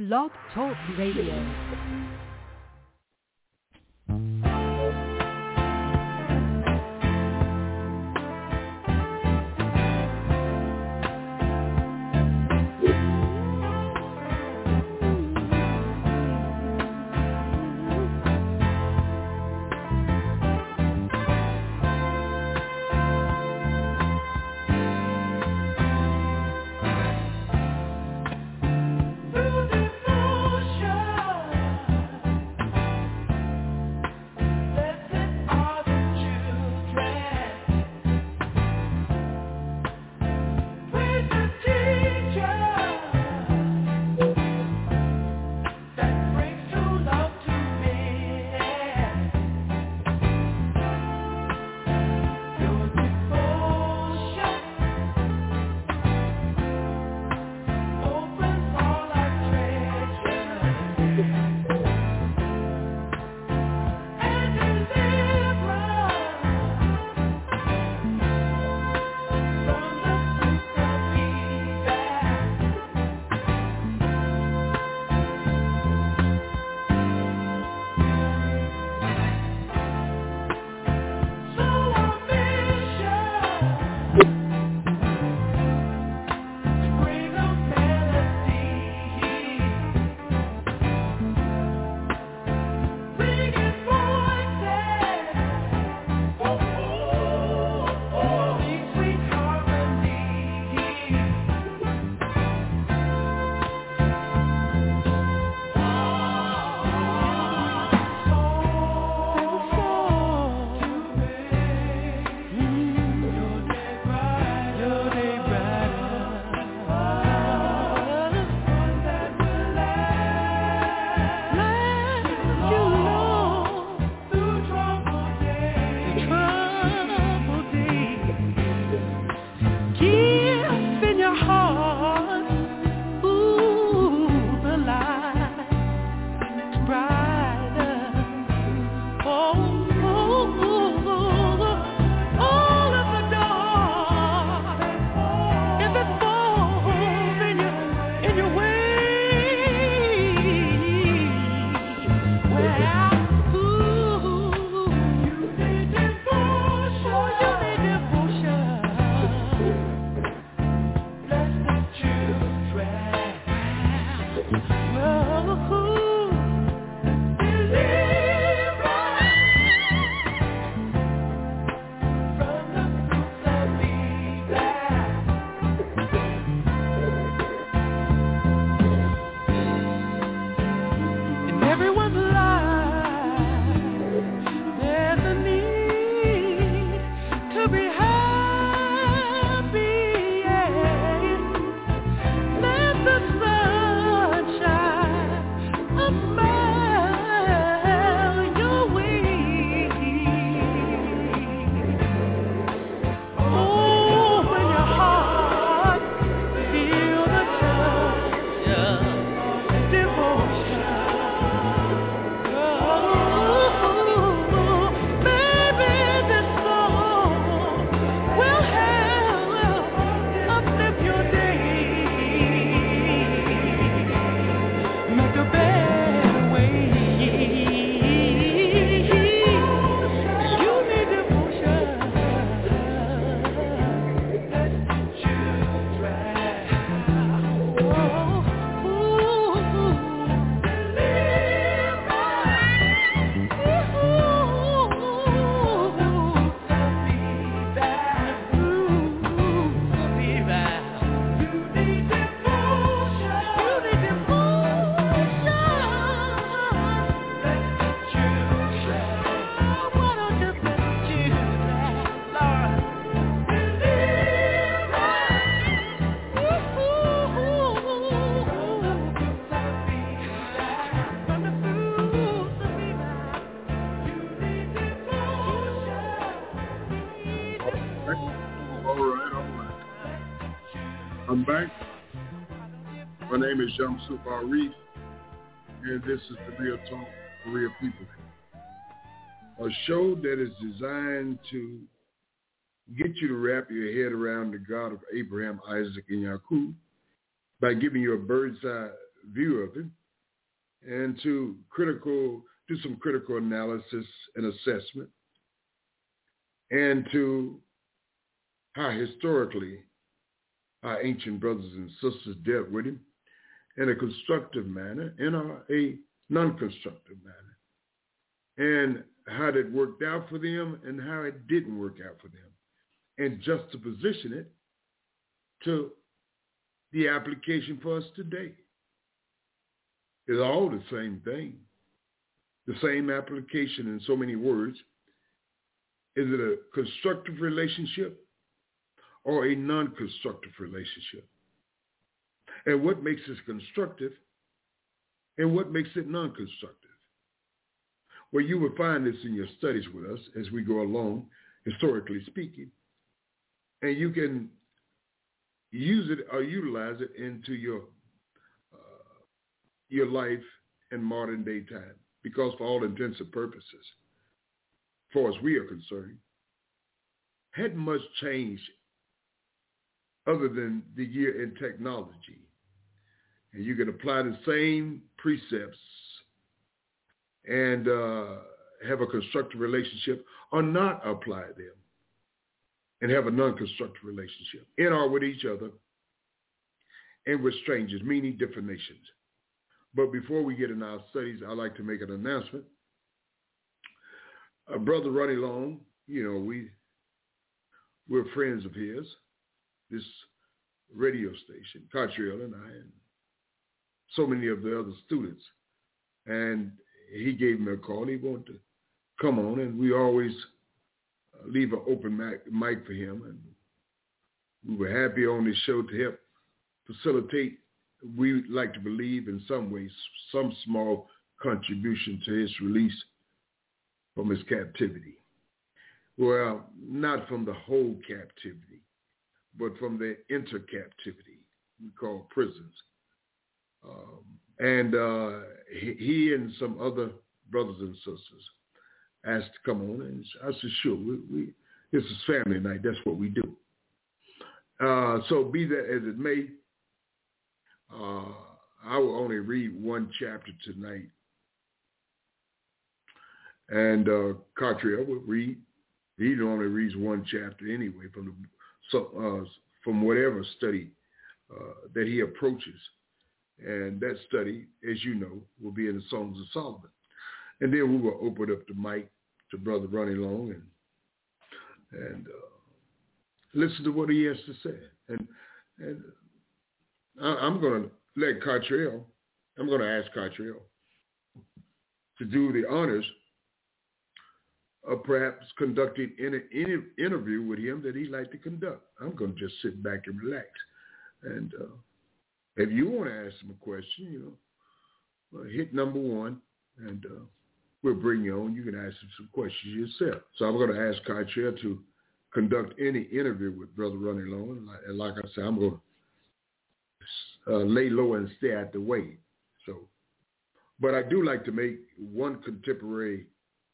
Blog Talk Radio. I'm back. My name is Shamsu Arif, and this is the Real Talk for Real People. A show that is designed to get you to wrap your head around the God of Abraham, Isaac, and Yaakov by giving you a bird's eye view of him and to do some critical analysis and assessment, and to how historically our ancient brothers and sisters dealt with him in a constructive manner and a non-constructive manner, and how that worked out for them and how it didn't work out for them, and juxtaposition it to the application for us today. It's all the same thing, the same application in so many words. Is it a constructive relationship or a non-constructive relationship? And what makes it constructive and what makes it non-constructive? Well, you will find this in your studies with us as we go along, historically speaking, and you can use it or utilize it into your life in modern day time, because for all intents and purposes, as far as we are concerned, hadn't much changed other than the year in technology. And you can apply the same precepts and have a constructive relationship, or not apply them and have a non-constructive relationship in or with each other and with strangers, meaning different nations. But before we get in our studies, I'd like to make an announcement. Brother Ronnie Long, we're friends of his, this radio station, Cottrell and I, and so many of the other students. And he gave me a call. He wanted to come on, and we always leave an open mic for him. And we were happy on this show to help facilitate, we like to believe in some ways, some small contribution to his release from his captivity. Well, not from the whole captivity, but from the inter-captivity we call prisons. He and some other brothers and sisters asked to come on, and I said, sure, this is family night. That's what we do. So be that as it may, I will only read one chapter tonight. And Cottrell will read. He only reads one chapter anyway from whatever study that he approaches. And that study, as you know, will be in the Songs of Solomon. And then we will open up the mic to Brother Ronnie Long and listen to what he has to say. And I'm going to let Cottrell, I'm going to ask Cottrell to do the honors of perhaps conducting an interview with him that he'd like to conduct. I'm going to just sit back and relax. And if you want to ask him a question, hit number 1, and we'll bring you on. You can ask him some questions yourself. So I'm going to ask Cottrell to conduct any interview with Brother Ronnie Long. And like I said, I'm going to lay low and stay out the way. So, but I do like to make one contemporary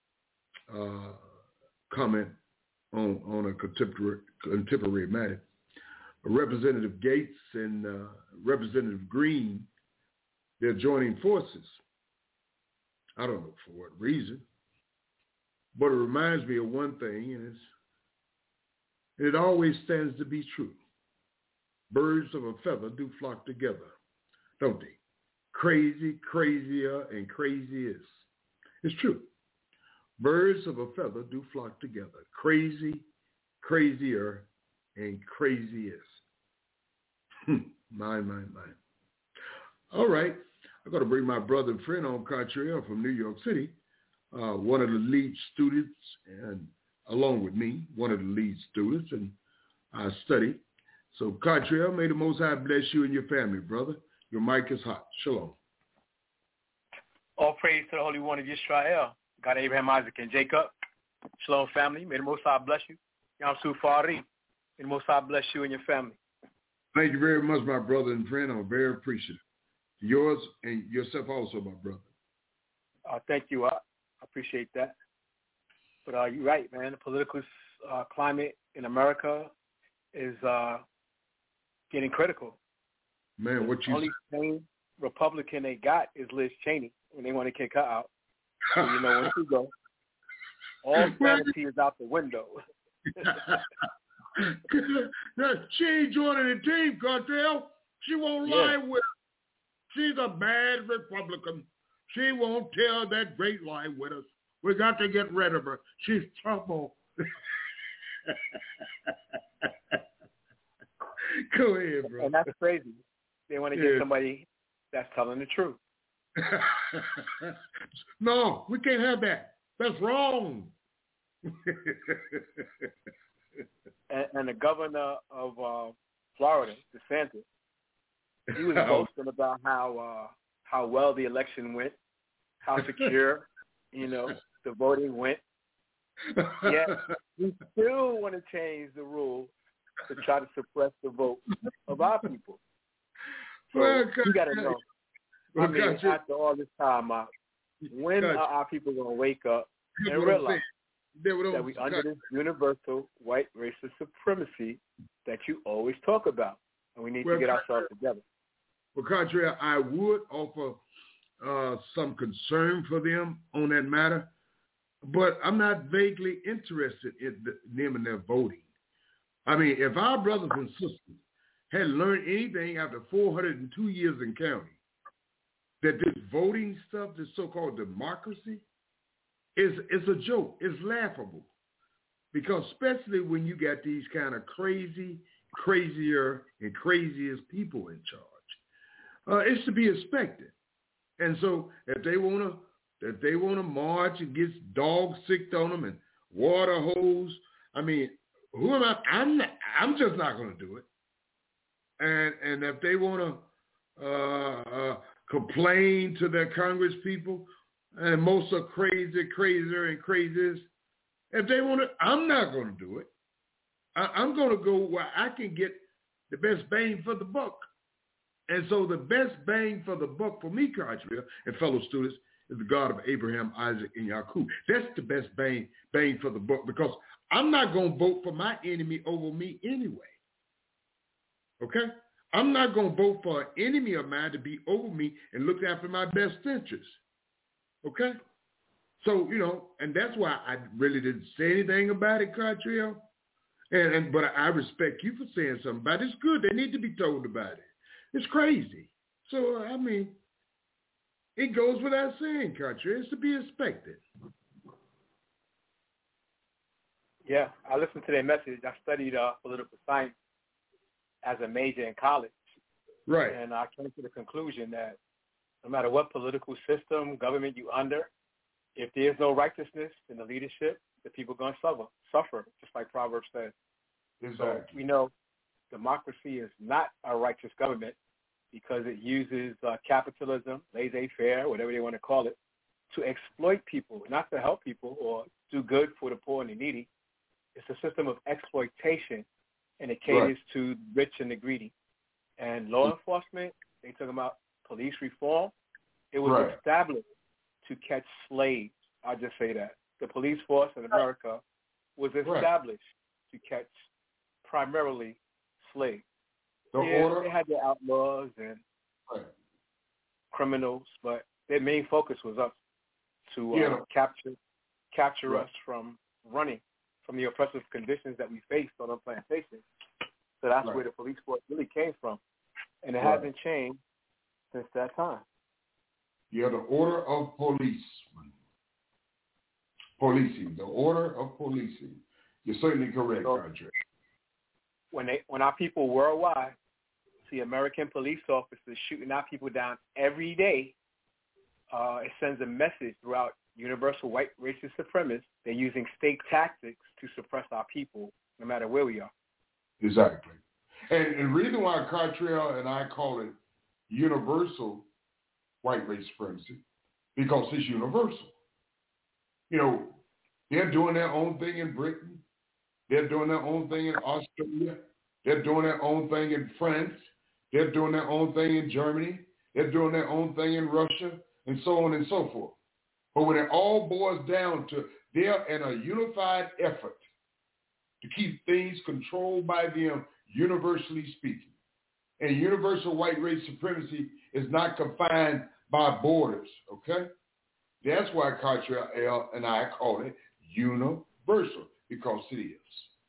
comment on a contemporary matter. Representative Gates and Representative Green, they're joining forces. I don't know for what reason, but it reminds me of one thing, and it always stands to be true. Birds of a feather do flock together, don't they? Crazy, crazier, and crazy is. It's true. Birds of a feather do flock together. Crazy, crazier, and crazy is. My. All right. I'm going to bring my brother and friend on, Cottrell from New York City, one of the lead students, and along with me, one of the lead students in our study. So, Cottrell, may the Most High bless you and your family, brother. Your mic is hot. Shalom. All praise to the Holy One of Israel, God, Abraham, Isaac, and Jacob. Shalom, family. May the Most High bless you. Yam Sufari. May the Most High bless you and your family. Thank you very much, my brother and friend. I'm very appreciative. Yours and yourself also, my brother. Thank you. I appreciate that. But you're right, man. The political climate in America is getting critical. Man, what you only thing Republican they got is Liz Cheney, and they want to kick her out. So you know when she go, all sanity is out the window. She ain't joining the team, Cartel. She won't lie with us. She's a bad Republican. She won't tell that great lie with us. We got to get rid of her. She's trouble. Go ahead, bro. And that's crazy. They want to get somebody that's telling the truth. No, we can't have that. That's wrong. and the governor of Florida, DeSantis, he was boasting about how well the election went, how secure, the voting went. Yet we still want to change the rule to try to suppress the vote of our people. So you got to know. I mean, after all this time, when are our people going to wake up and realize that we under this universal white racist supremacy that you always talk about, and we need to get ourselves together? Well, Contrary, I would offer some concern for them on that matter, but I'm not vaguely interested in them and their voting. I mean, if our brothers and sisters had learned anything after 402 years in county, that this voting stuff, this so-called democracy, is a joke. It's laughable. Because especially when you got these kind of crazier and craziest people in charge, it's to be expected. And so if they want to march and get dogs sicked on them and water hose, I mean, who am I? I'm just not going to do it. And if they want to complain to their Congress people, and most are crazier and craziest, if they want to, I'm not going to do it. I'm going to go where I can get the best bang for the buck. And so the best bang for the buck for me, Cartwheel, and fellow students, is the God of Abraham, Isaac, and Yaakov. That's the best bang for the buck, because I'm not going to vote for my enemy over me anyway. Okay? I'm not going to vote for an enemy of mine to be over me and look after my best interests. Okay? So, and that's why I really didn't say anything about it, Cartwheel. But I respect you for saying something about it. It's good. They need to be told about it. It's crazy. So, I mean, it goes without saying, Cartwheel. It's to be expected. Yeah, I listened to their message. I studied political science as a major in college. Right. And I came to the conclusion that no matter what political system, government you under, if there's no righteousness in the leadership, the people are going to suffer, just like Proverbs says. Exactly. So we know democracy is not a righteous government because it uses capitalism, laissez-faire, whatever they want to call it, to exploit people, not to help people or do good for the poor and the needy. It's a system of exploitation, and it caters to the rich and the greedy. And law enforcement, they talk about police reform. It was established to catch slaves. I'll just say that. The police force in America was established to catch primarily slaves. They had their outlaws and criminals, but their main focus was us to capture us from running from the oppressive conditions that we faced on our plantations. So that's where the police force really came from. And it hasn't changed since that time. Yeah, the order of policing, the order of policing. You're certainly correct, Andre. When our people worldwide see American police officers shooting our people down every day, it sends a message throughout universal white racist supremacists. They're using state tactics to suppress our people, no matter where we are. Exactly. And the reason why Cartrell and I call it universal white race supremacy, because it's universal. They're doing their own thing in Britain. They're doing their own thing in Australia. They're doing their own thing in France. They're doing their own thing in Germany. They're doing their own thing in Russia, and so on and so forth. But when it all boils down to they're in a unified effort to keep things controlled by them, universally speaking. And universal white race supremacy It's not confined by borders, okay? That's why Cottrell and I call it universal, because it is.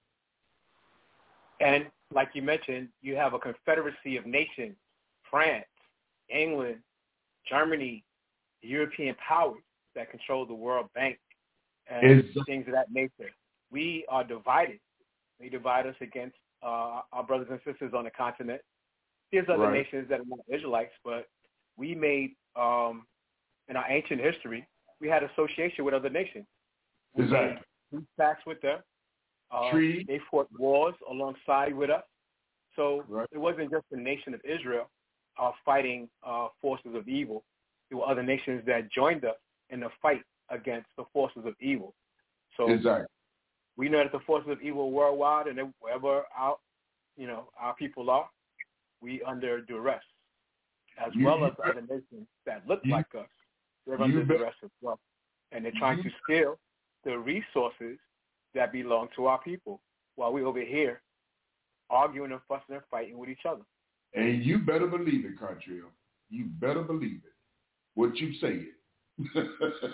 And like you mentioned, you have a confederacy of nations, France, England, Germany, the European powers that control the World Bank and things of that nature. We are divided. They divide us against our brothers and sisters on the continent. There's other nations that are not Israelites, but we made, in our ancient history, we had association with other nations. We made pacts with them. They fought wars alongside with us. So it wasn't just the nation of Israel fighting forces of evil. There were other nations that joined us in the fight against the forces of evil. So we know that the forces of evil worldwide, and wherever our people are, we under duress, as well as other nations that look like us. They're under duress as well, and they're trying to steal the resources that belong to our people, while we over here arguing and fussing and fighting with each other. And you better believe it, Cottrell. You better believe it. What you say it.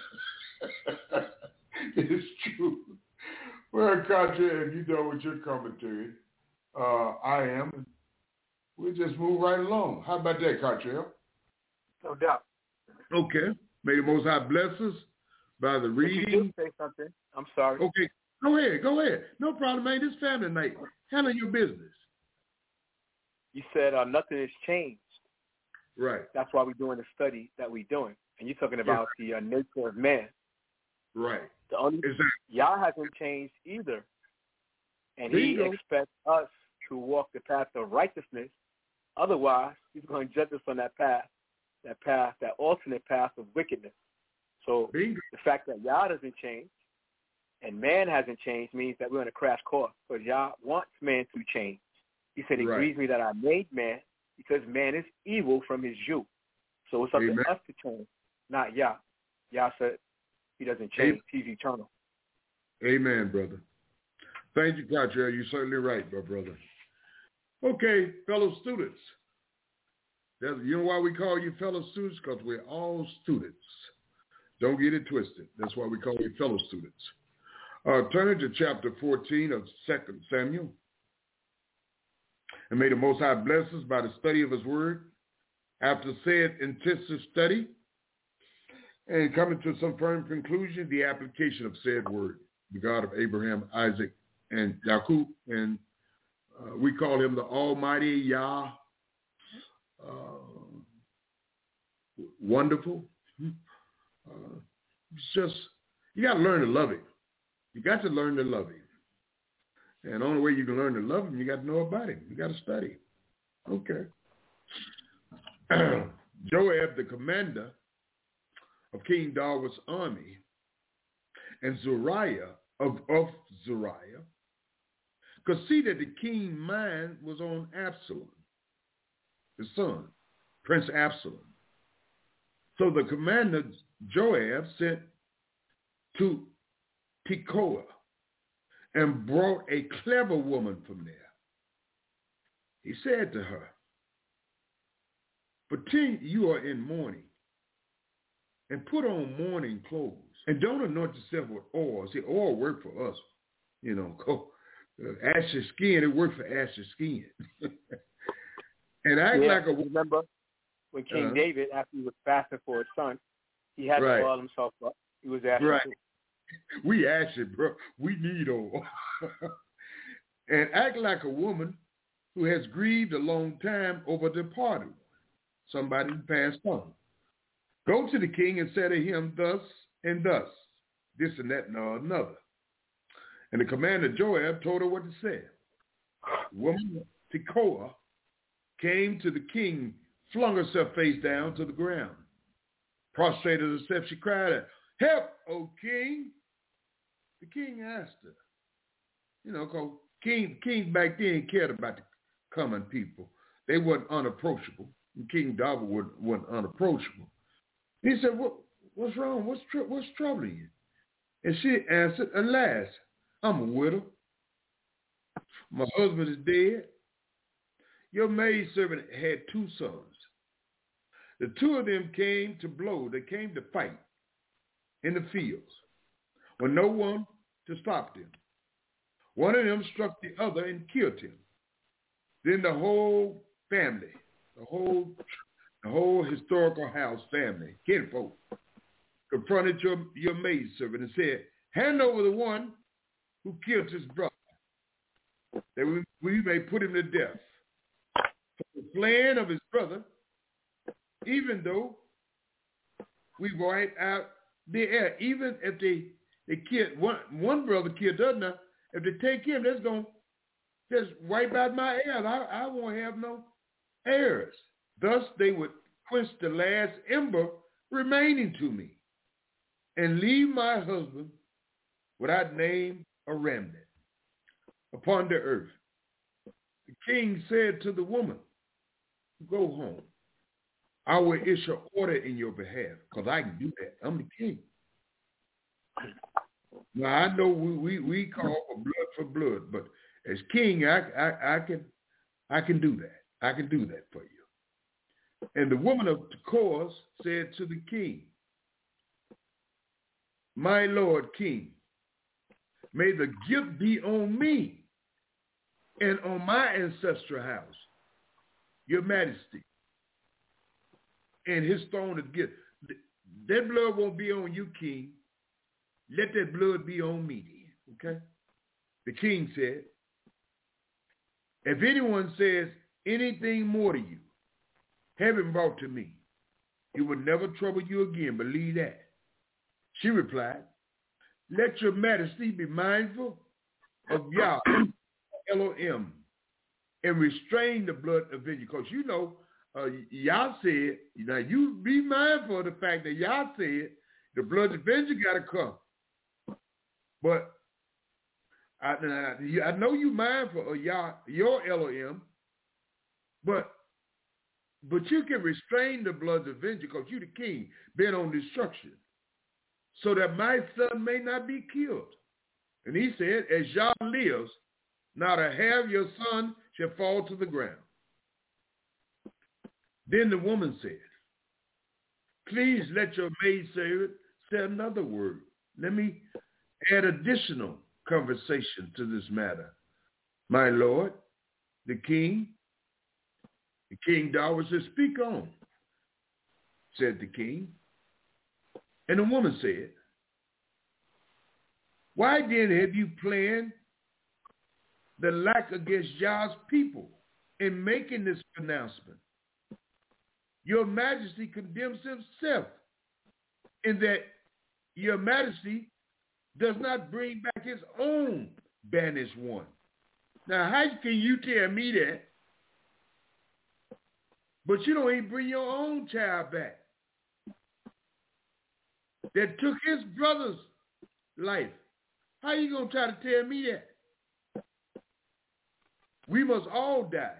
It's true. Well, Cottrell, if you know with your commentary, I am. We'll just move right along. How about that, Cottrell? No doubt. Okay. May the Most High bless us by the reading. You did say something. I'm sorry. Okay. Go ahead. No problem, man. This family night. Handle your business. You said nothing has changed. Right. That's why we're doing the study that we're doing. And you're talking about the nature of man. Right. The only Yah hasn't changed either. And he expects us to walk the path of righteousness. Otherwise, he's going to judge us on that path, that alternate path of wickedness. So the fact that Yah doesn't change and man hasn't changed means that we're on a crash course, because Yah wants man to change. He said, it grieves me that I made man, because man is evil from his youth. So it's up to us to change, not Yah. Yah said he doesn't change. He's eternal. Amen, brother. Thank you, Cottrell. You're certainly right, my brother. Okay, fellow students. You know why we call you fellow students? Because we're all students. Don't get it twisted. That's why we call you fellow students. Turn to chapter 14 of 2 Samuel. And may the Most High bless us by the study of his word. After said intensive study and coming to some firm conclusion, the application of said word, the God of Abraham, Isaac, and Jacob, and we call him the Almighty Yah, wonderful. It's just, you got to learn to love him. You got to learn to love him. And the only way you can learn to love him, you got to know about him. You got to study. Okay. Joab, the commander of King David's army, and Zuriah of Zuriah, could see that the king's mind was on Absalom, his son, Prince Absalom. So the commander, Joab, sent to Tekoa and brought a clever woman from there. He said to her, pretend you are in mourning and put on mourning clothes and don't anoint yourself with oil. See, oil work for us. You know, ashy skin, it worked for ashy skin. And act like a woman. Remember when King David, after he was fasting for his son, he had to oil himself up. He was ashy too. We ashy, bro. We need oil. And act like a woman who has grieved a long time over the departed one, somebody who passed on. Go to the king and say to him thus and thus, this and that and another. And the commander Joab told her what to say. Woman Tekoa came to the king, flung herself face down to the ground. Prostrated herself, she cried out, help, O king. The king asked her, you know, because kings back then cared about the common people. They weren't unapproachable. And King David wasn't unapproachable. He said, what's wrong? What's troubling you? And she answered, alas, I'm a widow. My husband is dead. Your maidservant had 2 sons. The two of them came to blow. They came to fight in the fields with no one to stop them. One of them struck the other and killed him. Then the whole family, the whole historical house family, kinfolk, confronted your maidservant and said, hand over the one who killed his brother, that we may put him to death for the slaying of his brother, even though we wiped out the heir. Even if they killed one brother killed the other, if they take him, that's going to just wipe out my heirs. I won't have no heirs. Thus they would quench the last ember remaining to me and leave my husband without name or remnant upon the earth. The king said to the woman, go home. I will issue order in your behalf, because I can do that. I'm the king. Now, I know we call for blood, but as king, I can do that. I can do that for you. And the woman of Tekoa said to the king, my lord king, may the gift be on me and on my ancestral house, your majesty, and his throne of gift. That blood won't be on you, king. Let that blood be on me, okay? The king said, if anyone says anything more to you, have him brought to me. He will never trouble you again, believe that. She replied, let your majesty be mindful of Yah, Elohim, and restrain the blood of vengeance. Because you know, Yah said, now you be mindful of the fact that Yah said the blood of vengeance got to come. But I know you mindful of Yah, your Elohim, but you can restrain the blood of vengeance because you the king, bent on destruction, so that my son may not be killed. And he said, as Yah lives, not a hair of your son shall fall to the ground. Then the woman said, please let your maidservant say another word. Let me add additional conversation to this matter. My lord, the king Dawah said, speak on, said the king. And the woman said, why then have you planned the lack against Yah's people in making this pronouncement? Your majesty condemns himself in that your majesty does not bring back his own banished one. Now, how can you tell me that, but you don't even bring your own child back that took his brother's life? How you going to try to tell me that? We must all die.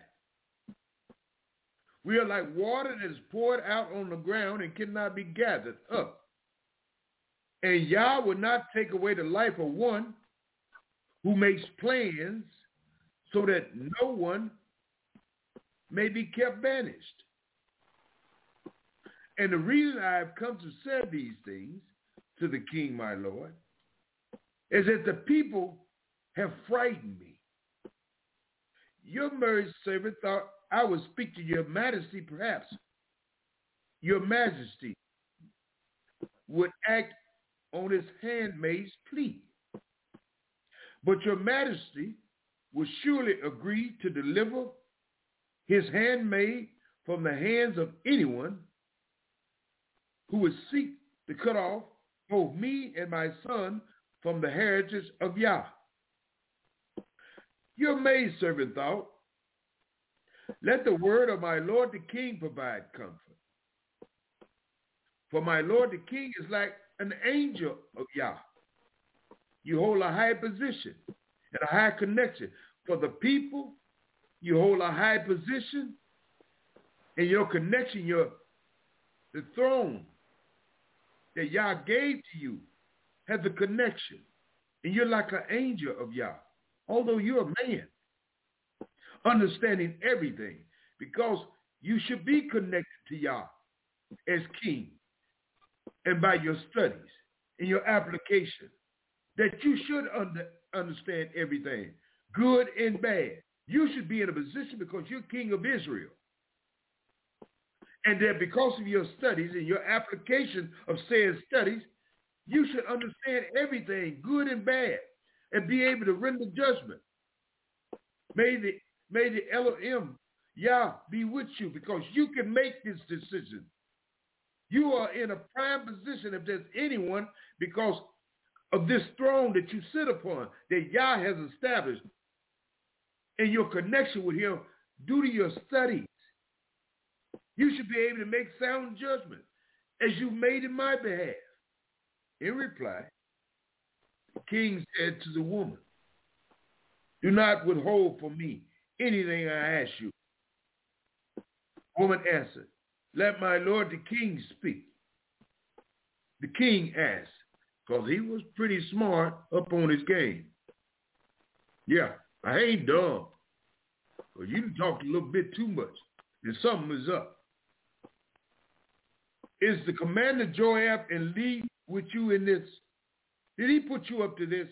We are like water that is poured out on the ground and cannot be gathered up. And Yah will not take away the life of one who makes plans so that no one may be kept banished. And the reason I have come to say these things to the king, my lord, is that the people have frightened me. Your married servant thought I would speak to your majesty, perhaps. Your majesty would act on his handmaid's plea. But your majesty will surely agree to deliver his handmaid from the hands of anyone who would seek to cut off both me and my son from the heritage of Yah. Your maidservant thought, let the word of my lord the king provide comfort. For my lord the king is like an angel of Yah. You hold a high position and a high connection. For the people, you hold a high position, and your connection, the throne that Yah gave to you has a connection. And you're like an angel of Yah, although you're a man, understanding everything, because you should be connected to Yah as king and by your studies and your application that you should understand everything, good and bad. You should be in a position because you're king of Israel. And that because of your studies and your application of said studies, you should understand everything, good and bad, and be able to render judgment. May the Elohim, Yah, be with you because you can make this decision. You are in a prime position if there's anyone because of this throne that you sit upon, that Yah has established, and your connection with him due to your studies. You should be able to make sound judgment as you made in my behalf. In reply, the king said to the woman, do not withhold from me anything I ask you. The woman answered, let my lord the king speak. The king asked, because he was pretty smart up on his game. Yeah, I ain't dumb. But you talked a little bit too much, and something is up. Is the commander Joab in league with you in this? Did he put you up to this?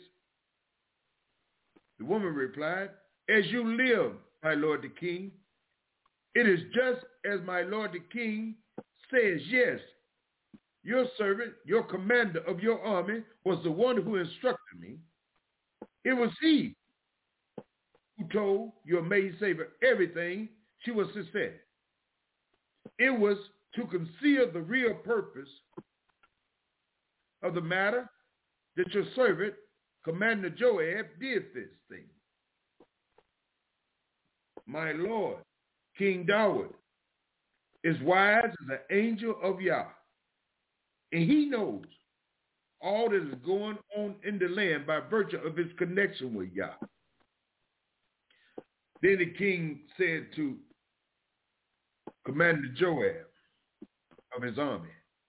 The woman replied, as you live, my lord the king, it is just as my lord the king says, yes. Your servant, your commander of your army, was the one who instructed me. It was he who told your maidservant everything she was to say. It was to conceal the real purpose of the matter that your servant, Commander Joab, did this thing. My lord, King David, is wise as an angel of Yah, and he knows all that is going on in the land by virtue of his connection with Yah. Then the king said to Commander Joab of his army,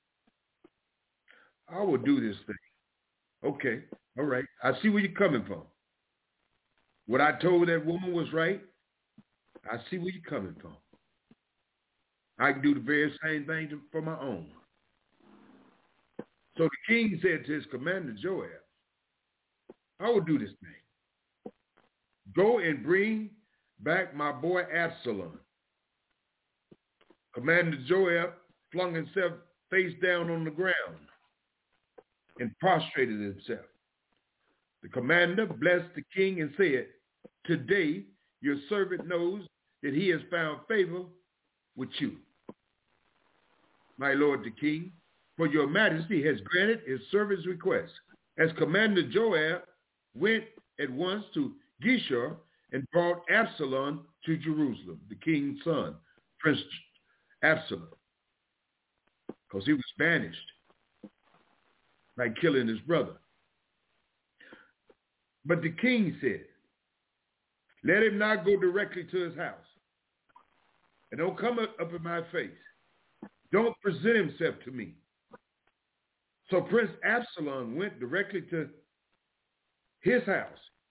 I will do this thing. Okay, all right. I see where you're coming from. What I told that woman was right. I see where you're coming from. I can do the very same thing for my own. So the king said to his commander Joab, I will do this thing. Go and bring back my boy Absalom. Commander Joab flung himself face down on the ground and prostrated himself. The commander blessed the king and said, today your servant knows that he has found favor with you, my lord the king, for your majesty has granted his servant's request. As Commander Joab went at once to Geshur and brought Absalom to Jerusalem, the king's son, Prince Absalom, because he was banished by killing his brother. But the king said, let him not go directly to his house. And don't come up in my face. Don't present himself to me. So Prince Absalom went directly to his house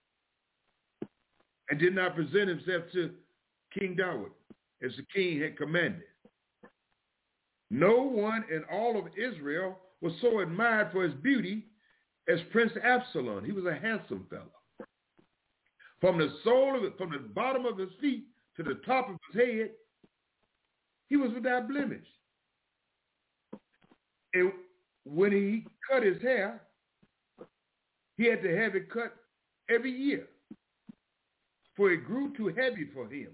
and did not present himself to King David as the king had commanded. No one in all of Israel was so admired for his beauty as Prince Absalom. He was a handsome fellow. From the sole of it, from the bottom of his feet to the top of his head, he was without blemish. And when he cut his hair, he had to have it cut every year, for it grew too heavy for him.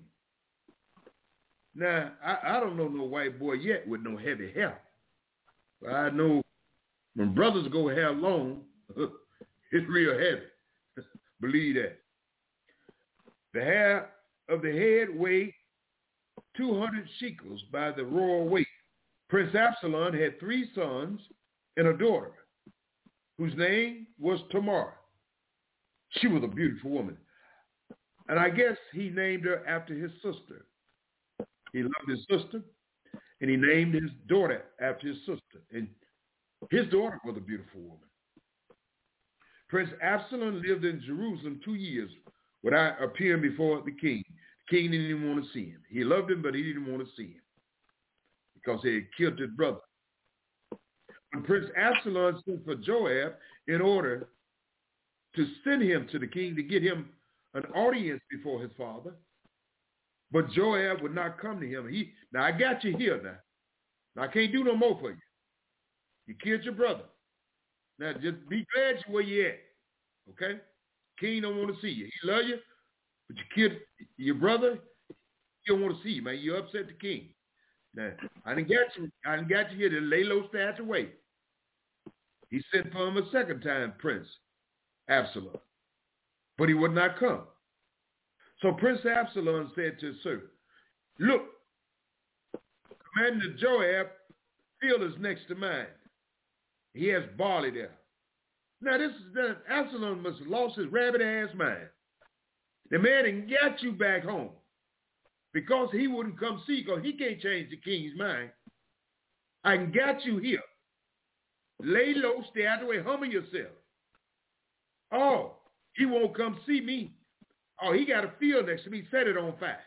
Now, I don't know no white boy yet with no heavy hair. But I know when brothers go hair long, it's real heavy. Believe that. The hair of the head weighed 200 shekels by the royal weight. Prince Absalom had 3 sons and a daughter, whose name was Tamar. She was a beautiful woman. And I guess he named her after his sister. He loved his sister, and he named his daughter after his sister. And his daughter was a beautiful woman. Prince Absalom lived in Jerusalem 2 years without appearing before the king. The king didn't even want to see him. He loved him, but he didn't want to see him. because he had killed his brother. When Prince Absalom sent for Joab in order to send him to the king to get him an audience before his father, but Joab would not come to him. Now I got you here now. Now I can't do no more for you. You killed your brother. Now just be glad you where you at. Okay? King don't want to see you. He love you, but you killed your brother. He don't want to see you, man. You upset the king. Now I didn't got you here to lay low, stay out your way. He sent for him a second time, Prince Absalom, but he would not come. So Prince Absalom said to his servant, look, Commander Joab field is next to mine. He has barley there. Now Absalom must have lost his rabbit ass mind. The man didn't get you back home because he wouldn't come see, because he can't change the king's mind. I can got you here. Lay low, stay out of the way, humble yourself. Oh, he won't come see me. Oh, he got a field next to me, set it on fire.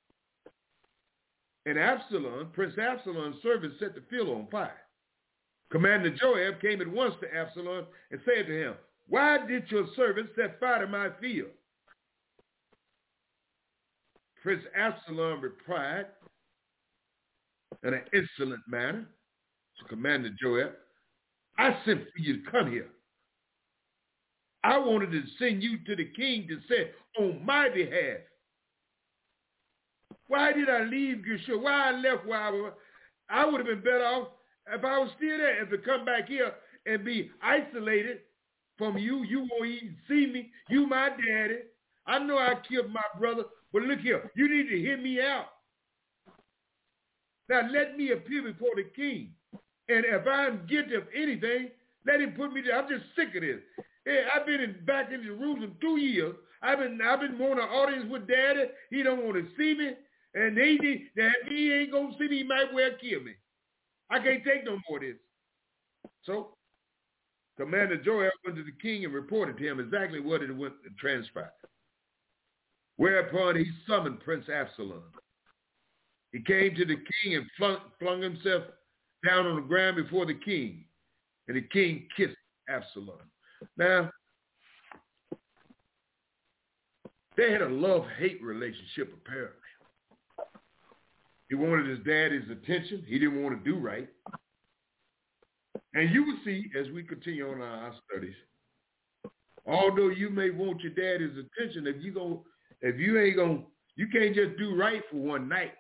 And Absalom, Prince Absalom's servant, set the field on fire. Commander Joab came at once to Absalom and said to him, why did your servant set fire to my field? Prince Absalom replied in an insolent manner to Commander Joab, I sent for you to come here. I wanted to send you to the king to say on my behalf. Why did I leave Geshur? Why I left where I would have been better off if I was still there, and to come back here and be isolated from you. You won't even see me. You my daddy. I know I killed my brother, but look here. You need to hear me out. Now let me appear before the king. And if I'm guilty of anything, let him put me there. I'm just sick of this. Hey, I've been back in Jerusalem 2 years. I've been wanting an audience with daddy. He don't want to see me. And if he ain't going to see me, he might well kill me. I can't take no more of this. So Commander Joab went to the king and reported to him exactly what it went and transpired. Whereupon he summoned Prince Absalom. He came to the king and flung himself down on the ground before the king. And the king kissed Absalom. Now, they had a love-hate relationship, apparently. He wanted his daddy's attention. He didn't want to do right. And you will see, as we continue on our studies, although you may want your daddy's attention, you can't just do right for one night.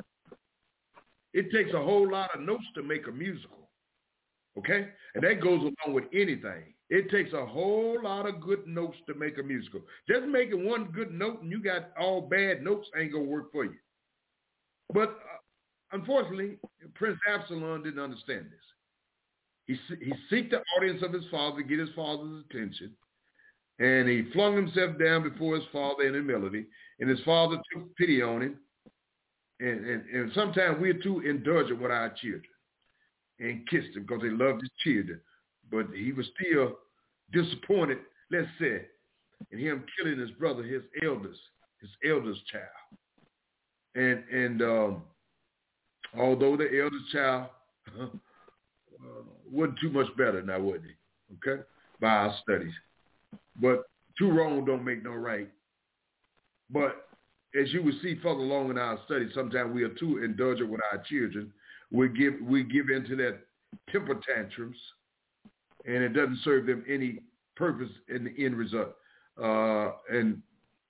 It takes a whole lot of notes to make a musical, okay? And that goes along with anything. It takes a whole lot of good notes to make a musical. Just making one good note and you got all bad notes ain't going to work for you. But unfortunately, Prince Absalom didn't understand this. He sought the audience of his father to get his father's attention, and he flung himself down before his father in humility, and his father took pity on him. And sometimes we're too indulgent with our children and kissed him because they loved his children. But he was still disappointed, let's say, in him killing his brother, his eldest child. And although the eldest child wasn't too much better now, wasn't he? Okay? By our studies. But too wrong don't make no right. But as you will see further along in our studies, sometimes we are too indulgent with our children. We give into that temper tantrums, and it doesn't serve them any purpose in the end result. And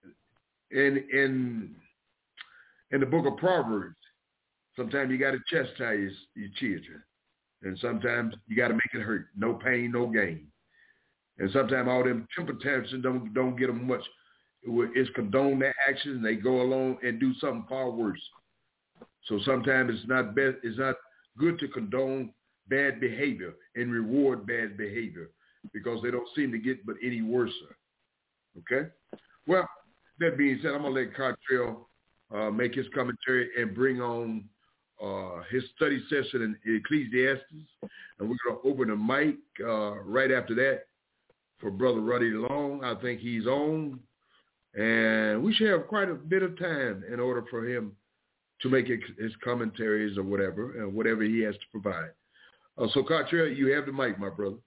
in the book of Proverbs, sometimes you got to chastise your children, and sometimes you got to make it hurt. No pain, no gain. And sometimes all them temper tantrums don't get them much. It's condone their actions, and they go along and do something far worse. So sometimes it's not good to condone bad behavior and reward bad behavior, because they don't seem to get but any worse. Okay? Well, that being said, I'm going to let Cottrell make his commentary and bring on his study session in Ecclesiastes. And we're going to open the mic right after that for Brother Ruddy Long. I think he's on. And we should have quite a bit of time in order for him to make his commentaries or whatever he has to provide. So, Cottrell, you have the mic, my brother.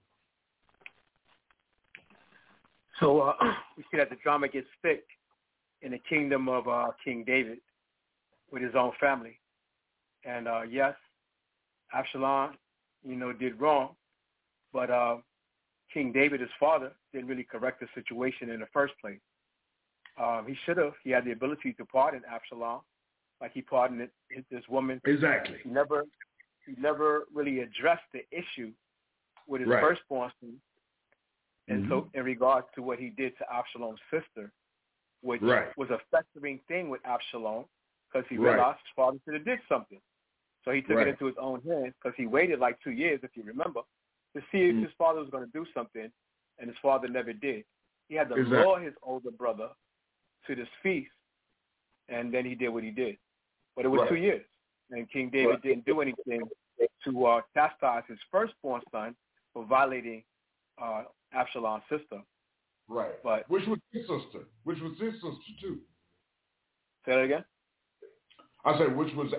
So we see that the drama gets thick in the kingdom of King David with his own family. And yes, Absalom, did wrong, but King David, his father, didn't really correct the situation in the first place. He should have. He had the ability to pardon Absalom, like he pardoned this woman. Exactly. He never really addressed the issue with his firstborn son, and so in regards to what he did to Absalom's sister, which was a festering thing with Absalom, because he realized his father should have did something. So he took it into his own hands, because he waited like 2 years, if you remember, to see if his father was going to do something, and his father never did. He had to lure his older brother to this feast, and then he did what he did. But it was 2 years, and King David didn't do anything to chastise his firstborn son for violating Absalom's sister. Right. But which was his sister too. Say that again? I said which was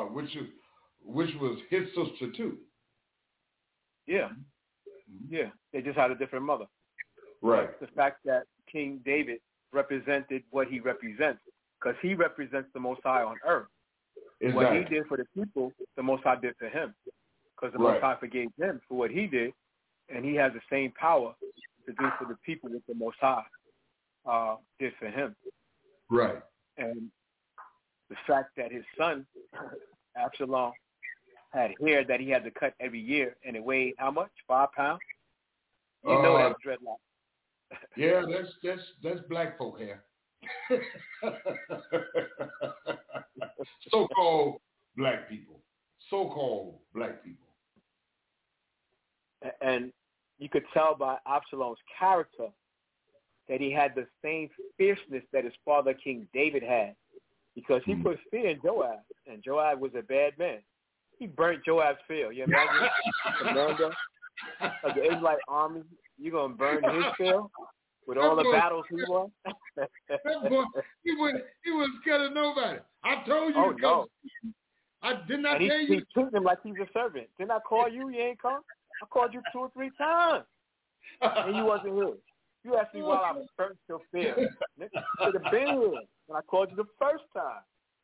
his sister too. Yeah. Yeah. They just had a different mother. Right. But the fact that King David represented what he represents, because he represents the Most High on earth. Exactly. What he did for the people, the Most High did for him. Because the Most High forgave him for what he did, and he has the same power to do for the people what the Most High did for him. Right. And the fact that his son, Absalom, had hair that he had to cut every year, and it weighed how much? 5 pounds? You know that's dreadlock. Yeah, that's black folk hair. So-called black people. And you could tell by Absalom's character that he had the same fierceness that his father King David had, because he put fear in Joab, and Joab was a bad man. He burnt Joab's field. You imagine, commander of the Israelite army, you're going to burn his field with all the battles he won? That boy, he was scared of nobody. I told you to come. I did not tell you. He treated him like he's a servant. Didn't I call you? You ain't come? I called you 2 or 3 times, and you wasn't here. You asked me while I was burnt your field. You should have been here when I called you the first time.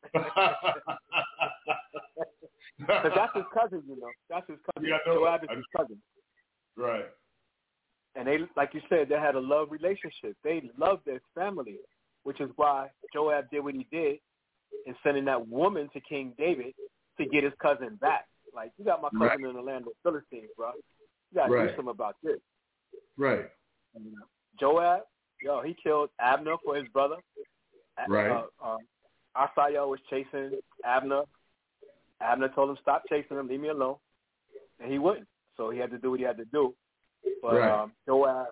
Because that's his cousin, That's his cousin. Yeah, Joab is his cousin. Right. And they, like you said, they had a love relationship. They loved their family, which is why Joab did what he did in sending that woman to King David to get his cousin back. Like, you got my cousin in the land of Philistines, bro. You got to do something about this. Right. And, Joab, he killed Abner for his brother. Right. Asahel was chasing Abner. Abner told him, stop chasing him, leave me alone. And he wouldn't. So he had to do what he had to do. But Joab,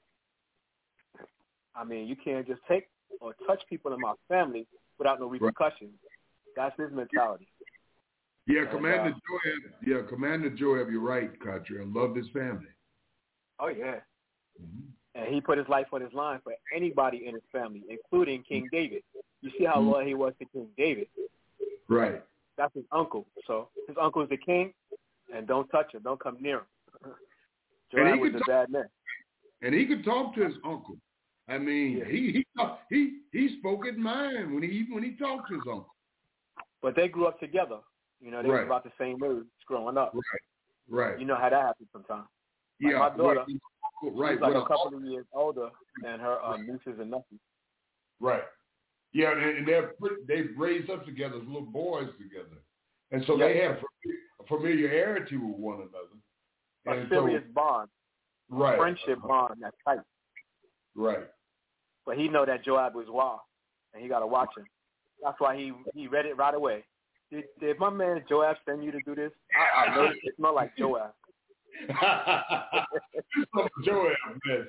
I mean, you can't just take or touch people in my family without no repercussions. That's his mentality. Yeah, Commander Joab, you're right, Cottrell. Loved his family. Oh, yeah. And he put his life on his line for anybody in his family, including King David. You see how loyal he was to King David. Right. That's his uncle. So his uncle is the king, and don't touch him. Don't come near him. Joab was a bad man. And he could talk to his uncle. I mean, he spoke his mind when he talked to his uncle. But they grew up together. They were about the same age growing up. Right. You know how that happens sometimes. Like my daughter, she's like a couple of years older than her nieces and nephews. Right. Yeah, and they've raised up together as little boys together. And so they have a familiarity with one another. A serious bond. Right. Friendship bond that's tight. Right. But he know that Joab was wild, and he got to watch him. That's why he read it right away. Did my man Joab send you to do this? I noticed it smelled like Joab. Joab, yes.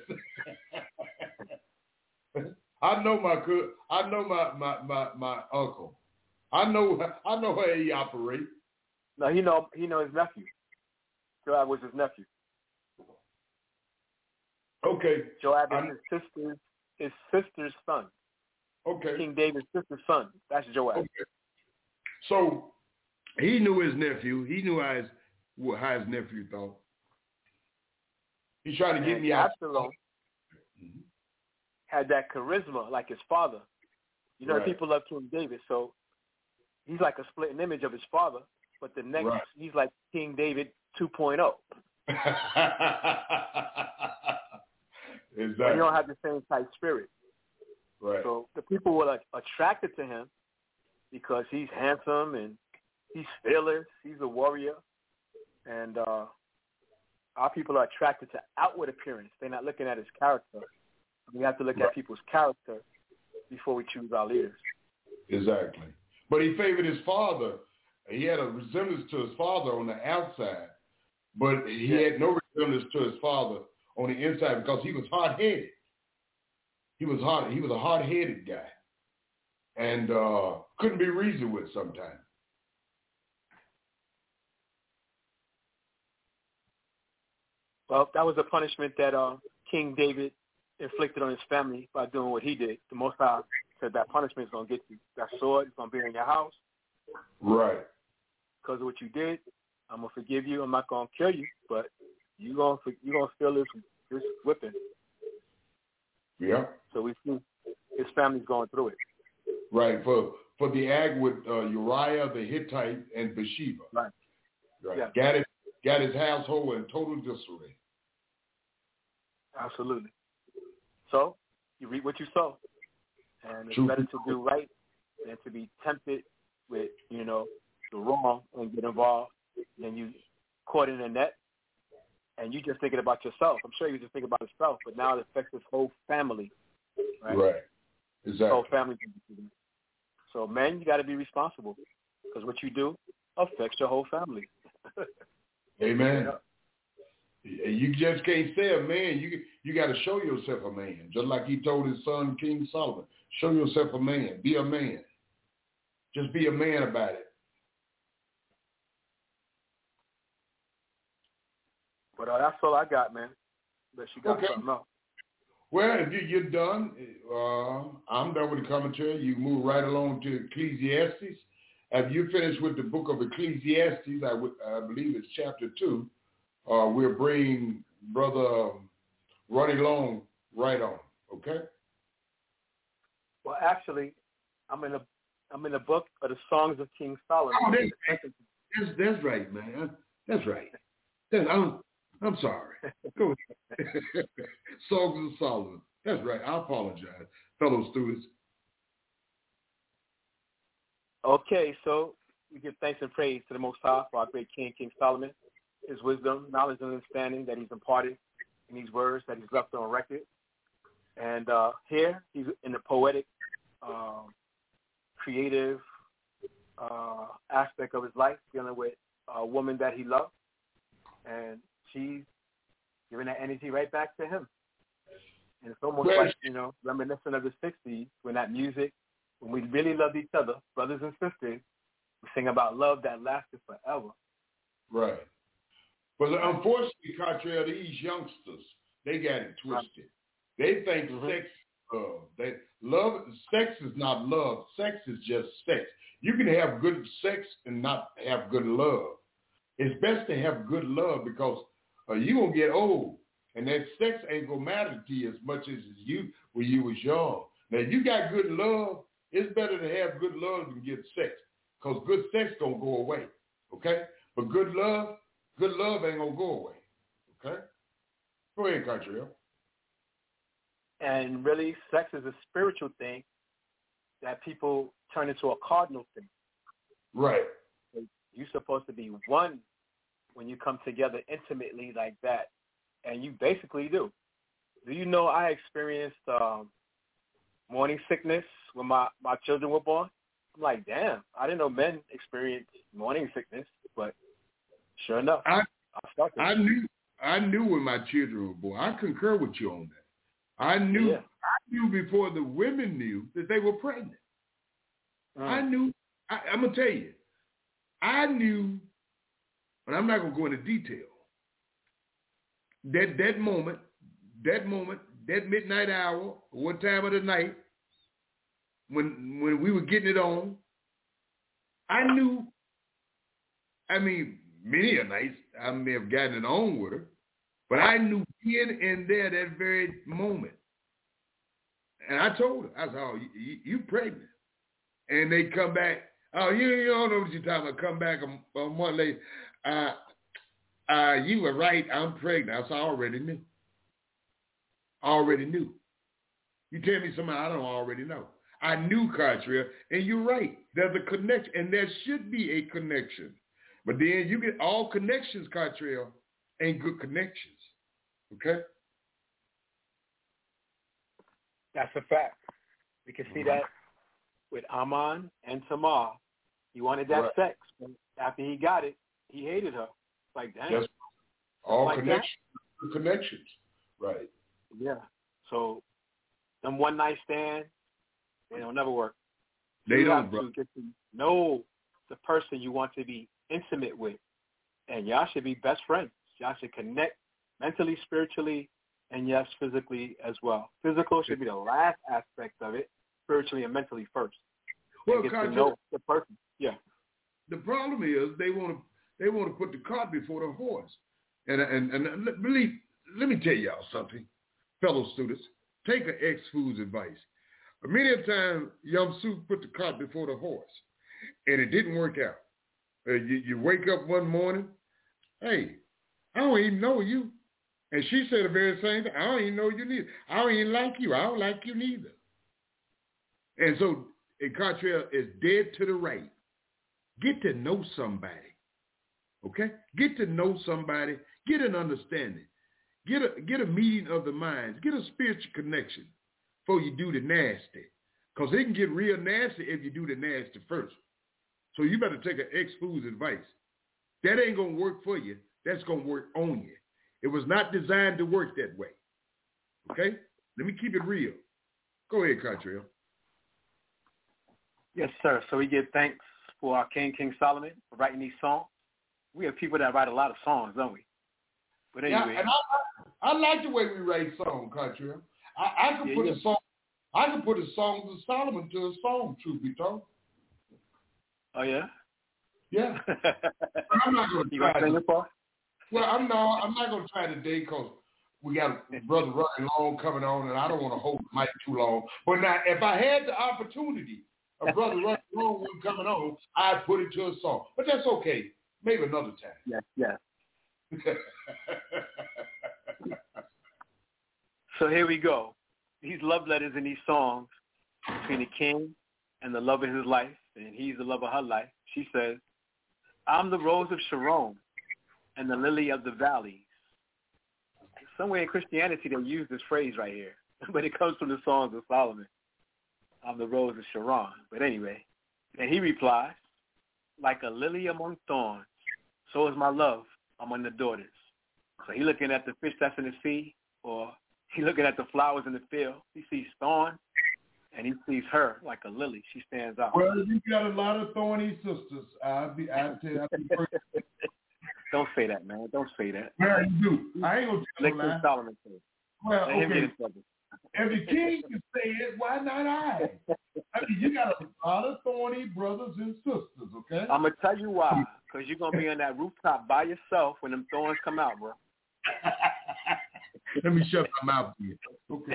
I know my uncle. I know how he operates. No, he know his nephew. Joab was his nephew. Okay. Joab is his sister's son. Okay. King David's sister's son. That's Joab. Okay. So He knew his nephew. He knew how his nephew thought. He tried to get me out. Absalom had that charisma like his father. You know, people love King David, so he's like a splitting image of his father. But the next, he's like King David 2.0. Exactly. But you don't have the same type spirit. Right. So the people were like attracted to him because he's handsome and he's fearless. He's a warrior. And our people are attracted to outward appearance. They're not looking at his character. We have to look at people's character before we choose our leaders. Exactly. But he favored his father. He had a resemblance to his father on the outside, but he had no resemblance to his father on the inside because he was hard-headed. He was a hard-headed guy, and couldn't be reasoned with sometimes. Well, that was a punishment that King David inflicted on his family by doing what he did. The Most High said that punishment is going to get you. That sword is going to be in your house. Right. Because of what you did, I'm going to forgive you. I'm not going to kill you, but you're going to feel this whipping. Yeah. So we see his family's going through it. Right. For the act with Uriah the Hittite and Bathsheba. Right. Yeah. Got his household in total disarray. Absolutely. So you reap what you sow, and it's better to do right than to be tempted with the wrong and get involved. Then you caught in a net, and you just thinking about yourself. I'm sure you just think about yourself, but now it affects his whole family. Right. Exactly. Whole family. So, man, you got to be responsible because what you do affects your whole family. Amen. You just can't say a man. You got to show yourself a man, just like he told his son King Solomon. Show yourself a man. Be a man. Just be a man about it. But that's all I got, man. Unless you got something else. Well, if you're done, I'm done with the commentary. You move right along to Ecclesiastes. If you finish with the book of Ecclesiastes, I believe it's chapter 2. We'll bring Brother Ronnie Long right on. Okay. Well, actually, I'm in the book of the Songs of King Solomon. Oh, that's right, man. That's right. I'm sorry. Go ahead. Songs of Solomon. That's right. I apologize, fellow students. Okay, so we give thanks and praise to the Most High for our great King Solomon, his wisdom, knowledge, and understanding that he's imparted in these words that he's left on record. And here, he's in the poetic, creative aspect of his life, dealing with a woman that he loved. And she's giving that energy right back to him. And it's almost like, reminiscent of the 60s when that music, when we really loved each other, brothers and sisters, we sing about love that lasted forever. Right. But unfortunately, contrary to these youngsters, they got it twisted. They think sex is love. Sex is not love. Sex is just sex. You can have good sex and not have good love. It's best to have good love because you're going to get old. And that sex ain't going to matter to you as much as you when you was young. Now, if you got good love, it's better to have good love than get sex because good sex going to go away, okay? But good love ain't going to go away, okay? Go ahead, Cartrell. And really, sex is a spiritual thing that people turn into a cardinal thing. Right. You're supposed to be one when you come together intimately like that. And you basically do. Do you know I experienced morning sickness when my children were born? I'm like, damn, I didn't know men experience morning sickness, but sure enough, I knew when my children were born. I concur with you on that. I knew before the women knew that they were pregnant. I knew. I'm going to tell you. I knew, but I'm not going to go into detail. That moment, that midnight hour, what time of the night, when we were getting it on, I knew I mean, many a nights I may have gotten it on with her, but I knew then and there that very moment. And I told her, I said, oh, you pregnant. And they come back, oh, you don't know what you're talking about. Come back a month later. You were right, I'm pregnant. I said, I already knew. You tell me something I don't already know. I knew, Cartrell, and you're right. There's a connection, and there should be a connection. But then you get all connections, Cartrell, ain't good connections. Okay? That's a fact. We can see that with Aman and Tamar. He wanted that sex, but after he got it, he hated her. Like, damn. Yes. All like connections. Right. Yeah. So, them one night stands, they don't never work. They don't, have bro. to get to know the person you want to be intimate with, and y'all should be best friends. Y'all should connect mentally, spiritually, and yes, physically as well. Physical should be the last aspect of it. Spiritually and mentally first. Well, get to know the person. Yeah. The problem is they want to put the cart before the horse, and believe. Let me tell y'all something, fellow students. Take an ex-fool's advice. Many a time, Young Sue put the cart before the horse, and it didn't work out. You wake up one morning, hey, I don't even know you. And she said the very same thing. I don't even know you neither. I don't even like you. I don't like you neither. And so, Cartrell is dead to the right. Get to know somebody. Okay? Get to know somebody. Get an understanding. Get a meeting of the minds. Get a spiritual connection before you do the nasty. Because it can get real nasty if you do the nasty first. So you better take an ex-fool's advice. That ain't going to work for you. That's going to work on you. It was not designed to work that way. Okay? Let me keep it real. Go ahead, Cartrell. Yes, sir. So we give thanks for our King Solomon for writing these songs. We have people that write a lot of songs, don't we? But anyway. Yeah, and I like the way we write songs, Cartrell. I could put a song. I could put a song of Solomon to a song, truth be told. Oh yeah. Yeah. I'm not going to try it. Well, I'm not going to try today because we got Brother Running Long coming on, and I don't want to hold the mic too long. But now, if I had the opportunity of Brother Running Long coming on, I'd put it to a song. But that's okay. Maybe another time. Yes. So here we go. These love letters in these songs between the king and the love of his life, and he's the love of her life. She says, I'm the rose of Sharon and the lily of the valleys. Somewhere in Christianity they use this phrase right here, but it comes from the Songs of Solomon. I'm the rose of Sharon. But anyway, and he replies, like a lily among thorns, so is my love among the daughters. So he looking at the fish that's in the sea, or he looking at the flowers in the field. He sees thorns, and he sees her like a lily. She stands out. Well, you got a lot of thorny sisters. Don't say that, man. Don't say that. Well, you do. I ain't gonna tell you that. Solomon says. Well, okay. If the king can say it, why not I? I mean, you got a lot of thorny brothers and sisters, okay? I'm going to tell you why. Because you're going to be on that rooftop by yourself when them thorns come out, bro. Let me shut my mouth here. Okay.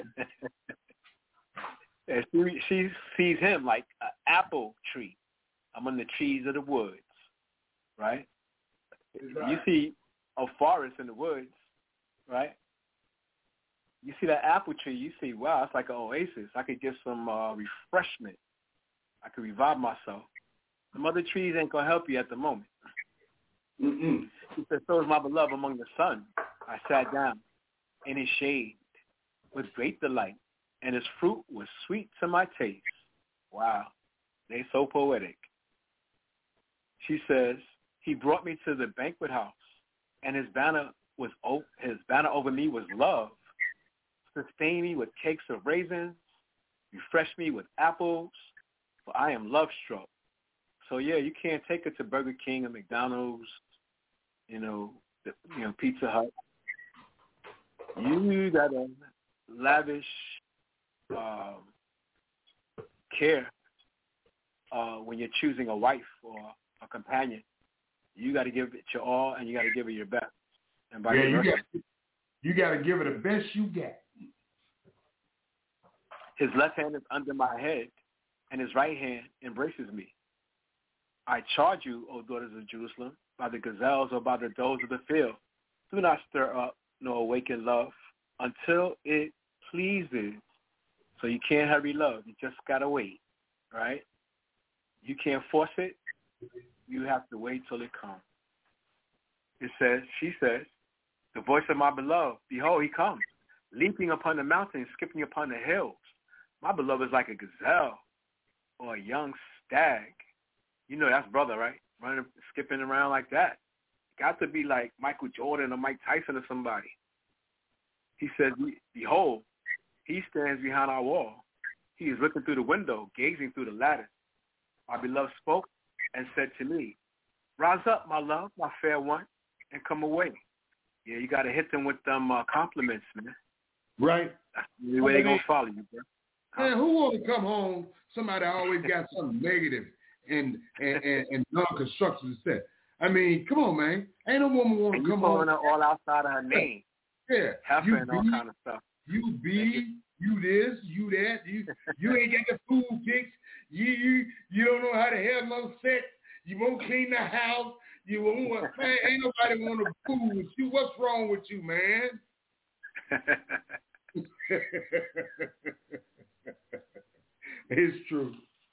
And she sees him like an apple tree among the trees of the woods, right? You see a forest in the woods, right? You see that apple tree, you see, wow, it's like an oasis. I could get some refreshment. I could revive myself. Some other trees ain't going to help you at the moment. Mm-mm. He said, so is my beloved among the sun. I sat down in his shade with great delight, and his fruit was sweet to my taste. Wow, they so poetic. She says, he brought me to the banquet house, and his banner over me was love. Sustain me with cakes of raisins, refresh me with apples, for I am love struck. So yeah, you can't take her to Burger King or McDonald's, Pizza Hut. You gotta lavish care when you're choosing a wife or a companion. You got to give it your all, and you got to give it your best. And by you got to give it the best you got. His left hand is under my head, and his right hand embraces me. I charge you, O daughters of Jerusalem, by the gazelles or by the does of the field. Do not stir up nor awaken love until it pleases. So you can't hurry love. You just got to wait, right? You can't force it. You have to wait till it comes. She says, the voice of my beloved, behold, he comes, leaping upon the mountains, skipping upon the hills. My beloved is like a gazelle or a young stag. You know that's brother, right? Running, skipping around like that. Got to be like Michael Jordan or Mike Tyson or somebody. He says, behold, he stands behind our wall. He is looking through the window, gazing through the lattice. My beloved spoke and said to me, rise up, my love, my fair one, and come away. Yeah, you got to hit them with them compliments, man. Right. That's the way they're going to follow you, bro. Man, who want to come home? Somebody always got something negative and non-constructive to say. I mean, come on, man. Ain't no woman want to come home. Calling her all outside of her name. Yeah. Heifer and all kind of stuff. You be, you this, you that. You ain't got the food fixed. You don't know how to have no sex. You won't clean the house. You won't. Man, ain't nobody want to fool with you. What's wrong with you, man? It's true.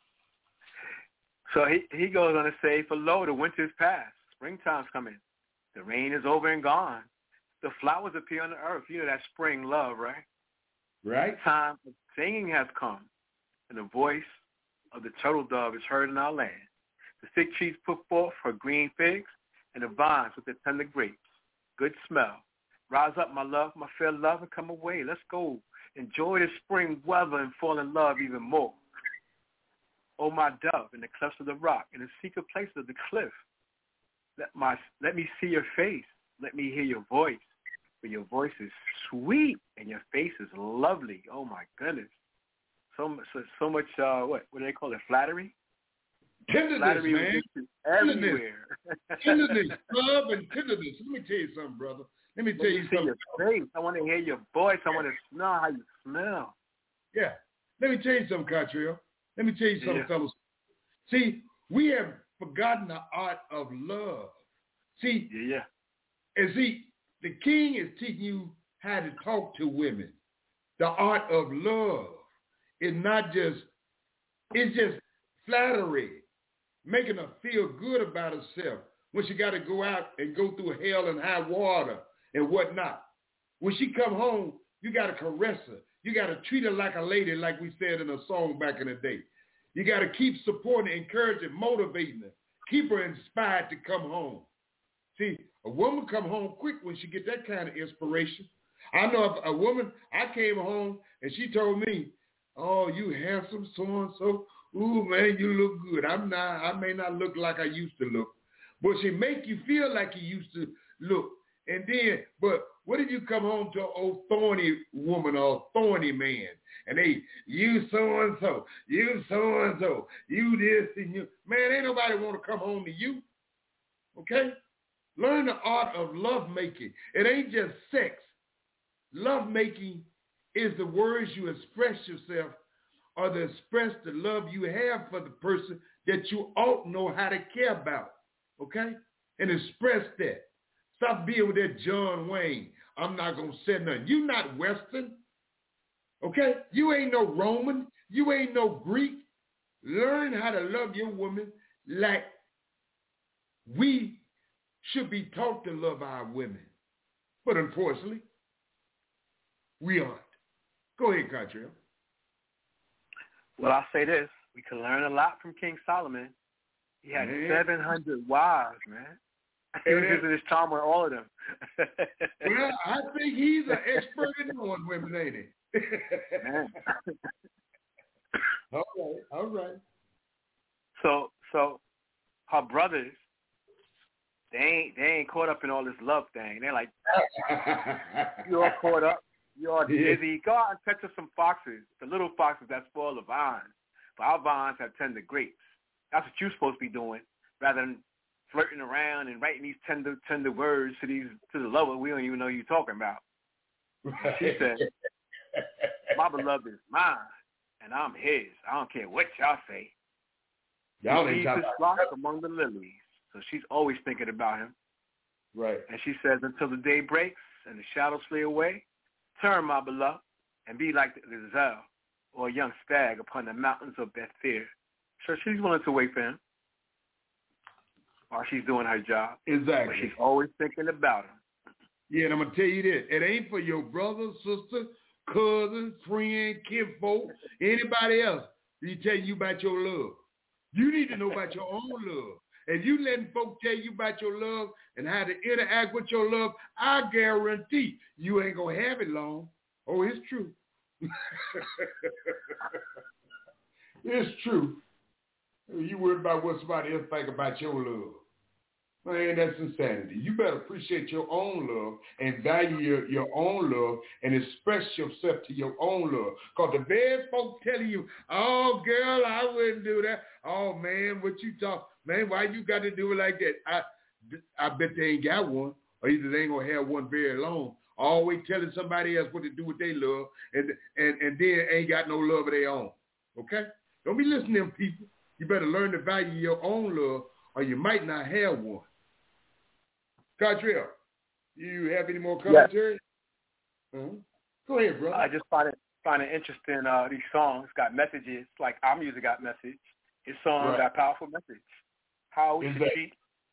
So he goes on to say, for lo, the winter's past, springtime's coming. The rain is over and gone. The flowers appear on the earth. You know that spring love, right? Right. The time of singing has come, and the voice of the turtle dove is heard in our land. The fig trees put forth her green figs, and the vines with their tender grapes. Good smell. Rise up, my love, my fair love, and come away. Let's go. Enjoy the spring weather and fall in love even more. Oh, my dove, in the clefts of the rock, in the secret places of the cliff, let me see your face. Let me hear your voice. For your voice is sweet and your face is lovely. Oh, my goodness. So much, what do they call it, flattery? Tenderness, flattery, man. Everywhere. Tenderness, love and tenderness. Let me tell you something, brother. Let me tell you something. Your face. I want to hear your voice. I want to smell how you smell. Yeah. Let me tell you something, Catriel. Let me tell you something, fellas. See, we have forgotten the art of love. See, and see, the king is teaching you how to talk to women. The art of love is not just, it's just flattery, making her feel good about herself when she got to go out and go through hell and high water and whatnot. When she come home, you got to caress her. You got to treat her like a lady, like we said in a song back in the day. You got to keep supporting, encouraging, motivating her. Keep her inspired to come home. See, a woman come home quick when she get that kind of inspiration. I know if a woman, I came home and she told me, oh, you handsome, so-and-so. Ooh, man, you look good. I may not look like I used to look. But she make you feel like you used to look. And then, but what if you come home to an old thorny woman or a thorny man? And they, you so-and-so, you so-and-so, you this and you. Man, ain't nobody want to come home to you. Okay? Learn the art of lovemaking. It ain't just sex. Lovemaking is the words you express yourself or to express the love you have for the person that you ought know how to care about. Okay? And express that. Stop being with that John Wayne. I'm not going to say nothing. You not Western. Okay? You ain't no Roman. You ain't no Greek. Learn how to love your woman like we should be taught to love our women. But unfortunately, we aren't. Go ahead, Catriel. Well, I'll say this. We can learn a lot from King Solomon. He had 700 wives, man. He was using his charm with all of them. Well, I think he's an expert in knowing women, ain't he? Man. All right. So her brothers, they ain't caught up in all this love thing. They're like, you all caught up. You all dizzy. Go out and catch us some foxes, the little foxes that spoil the vines. But our vines have tender grapes. That's what you're supposed to be doing rather than flirting around and writing these tender words to the lover we don't even know you're talking about. Right. She said, my beloved is mine, and I'm his. I don't care what y'all say. Y'all He ain't sees talking his flock among the lilies. So she's always thinking about him. Right. And she says, until the day breaks and the shadows flee away, turn, my beloved, and be like the gazelle or a young stag upon the mountains of Bethlehem. So she's willing to wait for him while she's doing her job. Exactly. But she's always thinking about him. Yeah, and I'm going to tell you this. It ain't for your brother, sister, cousin, friend, kinfolk, anybody else to tell you about your love. You need to know about your own love. If you letting folks tell you about your love and how to interact with your love, I guarantee you ain't going to have it long. Oh, it's true. It's true. You worried about what somebody else think about your love. Man, that's insanity. You better appreciate your own love and value your own love and express yourself to your own love. Because the very folks telling you, oh, girl, I wouldn't do that. Oh, man, what you talk? Man, why you got to do it like that? I bet they ain't got one, or either they ain't going to have one very long. Always telling somebody else what to do with their love and then ain't got no love of their own. Okay? Don't be listening to them people. You better learn to value your own love or you might not have one. Catrell, you have any more commentary? Yes. Uh-huh. Go ahead, brother. I just find it interesting. These songs got messages, like our music got message. His songs got powerful message. How we should treat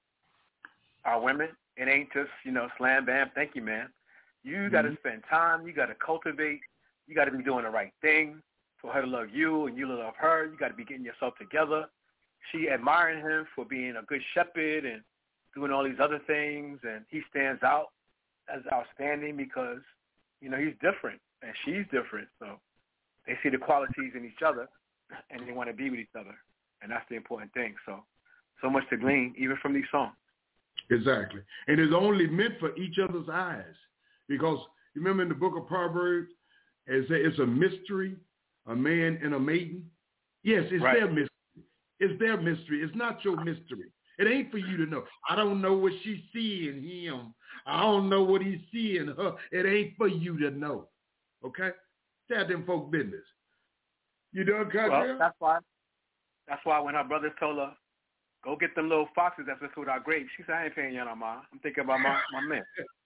our women. It ain't just, slam, bam, thank you, man. You got to spend time. You got to cultivate. You got to be doing the right thing for her to love you and you to love her. You got to be getting yourself together. She admiring him for being a good shepherd and doing all these other things, and he stands out as outstanding because, he's different and she's different. So they see the qualities in each other and they want to be with each other, and that's the important thing. So much to glean even from these songs. Exactly. And it's only meant for each other's eyes because you remember in the book of Proverbs, it's a mystery, a man and a maiden. Yes, it's their mystery. It's their mystery. It's not your mystery. It ain't for you to know. I don't know what she's seeing him. I don't know what he's seeing her. It ain't for you to know. Okay? Tell them folk business. You done, Catrell? Well, that's why when her brothers told her, go get them little foxes that's with our grapes, she said, I ain't paying you no mind. I'm thinking about my man.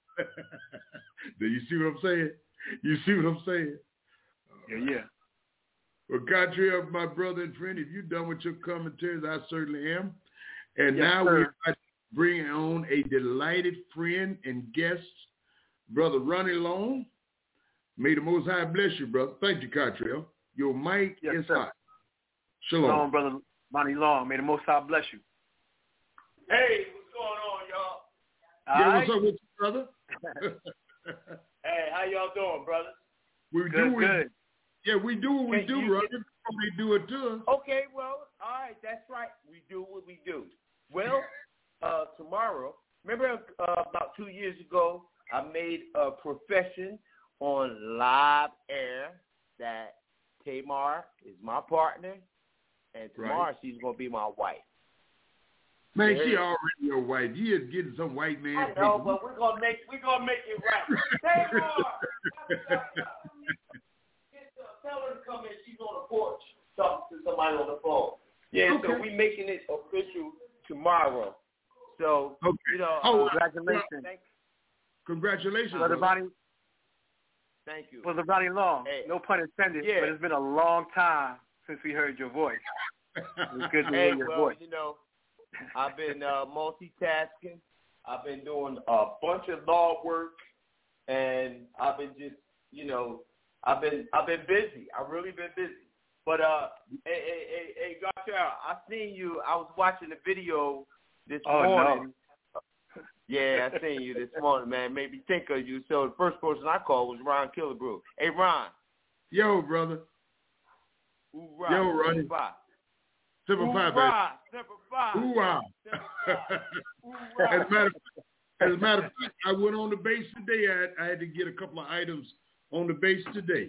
Do you see what I'm saying? You see what I'm saying? Yeah. Well, Catrell, my brother and friend, if you're done with your commentaries, I certainly am. And now we're bringing on a delighted friend and guest, Brother Ronnie Long. May the Most High bless you, brother. Thank you, Catrell. Your mic is hot. Shalom. Shalom, Brother Ronnie Long. May the Most High bless you. Hey, what's going on, y'all? What's up with you, brother? Hey, how y'all doing, brother? Good. Yeah, we do what we do, brother. They do it to us. Okay, well, all right, that's right. We do what we do. Well, tomorrow, remember about 2 years ago, I made a profession on live air that Tamar is my partner, and tomorrow she's going to be my wife. Man, she already your wife. You is getting some white man. I know, but we're gonna make it right. Tamar, tell her to come in. She's on the porch talking to somebody on the phone. Yeah, so we're making it official tomorrow. So, congratulations. Congratulations, Brother Ronnie. Thank you. Brother Ronnie Long. Hey. No pun intended, but it's been a long time since we heard your voice. It's good to hear your voice. I've been multitasking. I've been doing a bunch of law work, and I've been just, I've been busy. I've really been busy. But hey, Garcia, I seen you. I was watching the video this morning. No. Yeah, I seen you this morning, man. Made me think of you. So the first person I called was Ron Killebrew. Hey, Ron. Yo, brother. Hoorah. Yo, Ronnie. 7-5, baby. Semper Fi. Hoorah. As a matter of fact, I went on the base today. I had to get a couple of items on the base today.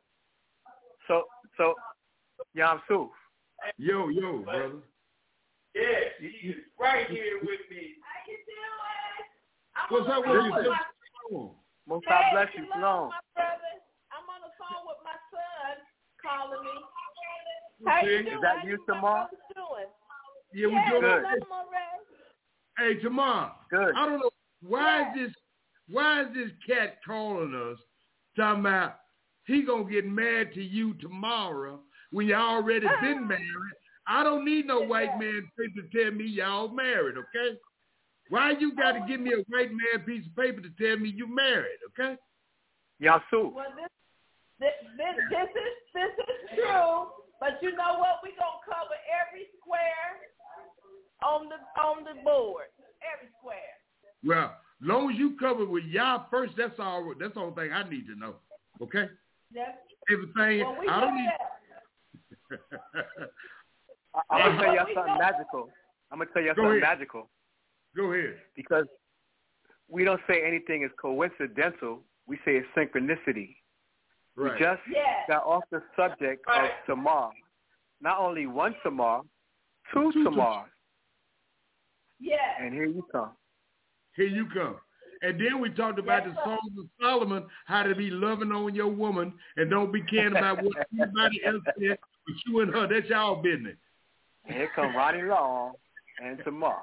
So, Yam Suf. Yo, brother. Yeah, she's right here with me. How you doing? What's up with you? Most God bless you, Hello, Sloan. my brother. I'm on the phone with my son calling me. How you doing? Is that you, Tamar? Yeah, we doing good. okay. Hey, Tamar. Good. I don't know why is this cat calling us talking about he gonna get mad to you tomorrow when you already been married. I don't need no white man to tell me y'all married, okay? Why you got to give me a white man piece of paper to tell me you married, okay? Yasu. Well, this is true, but you know what? We gonna cover every square on the board, every square. Well, long as you cover with y'all first, that's all. That's the only thing I need to know, okay? Yes. Everything. Well, we I don't know need. that. I'm gonna tell you something magical. Magical. Go ahead. Because we don't say anything is coincidental. We say it's synchronicity. Right. We just got off the subject of Tamar. Not only one Tamar, two Tamars. Yeah. And here you come. Here you come. And then we talked about the Songs of Solomon, how to be loving on your woman and don't be caring about what anybody else said, but you and her. That's y'all business. And here come Ronnie Long and Tamar.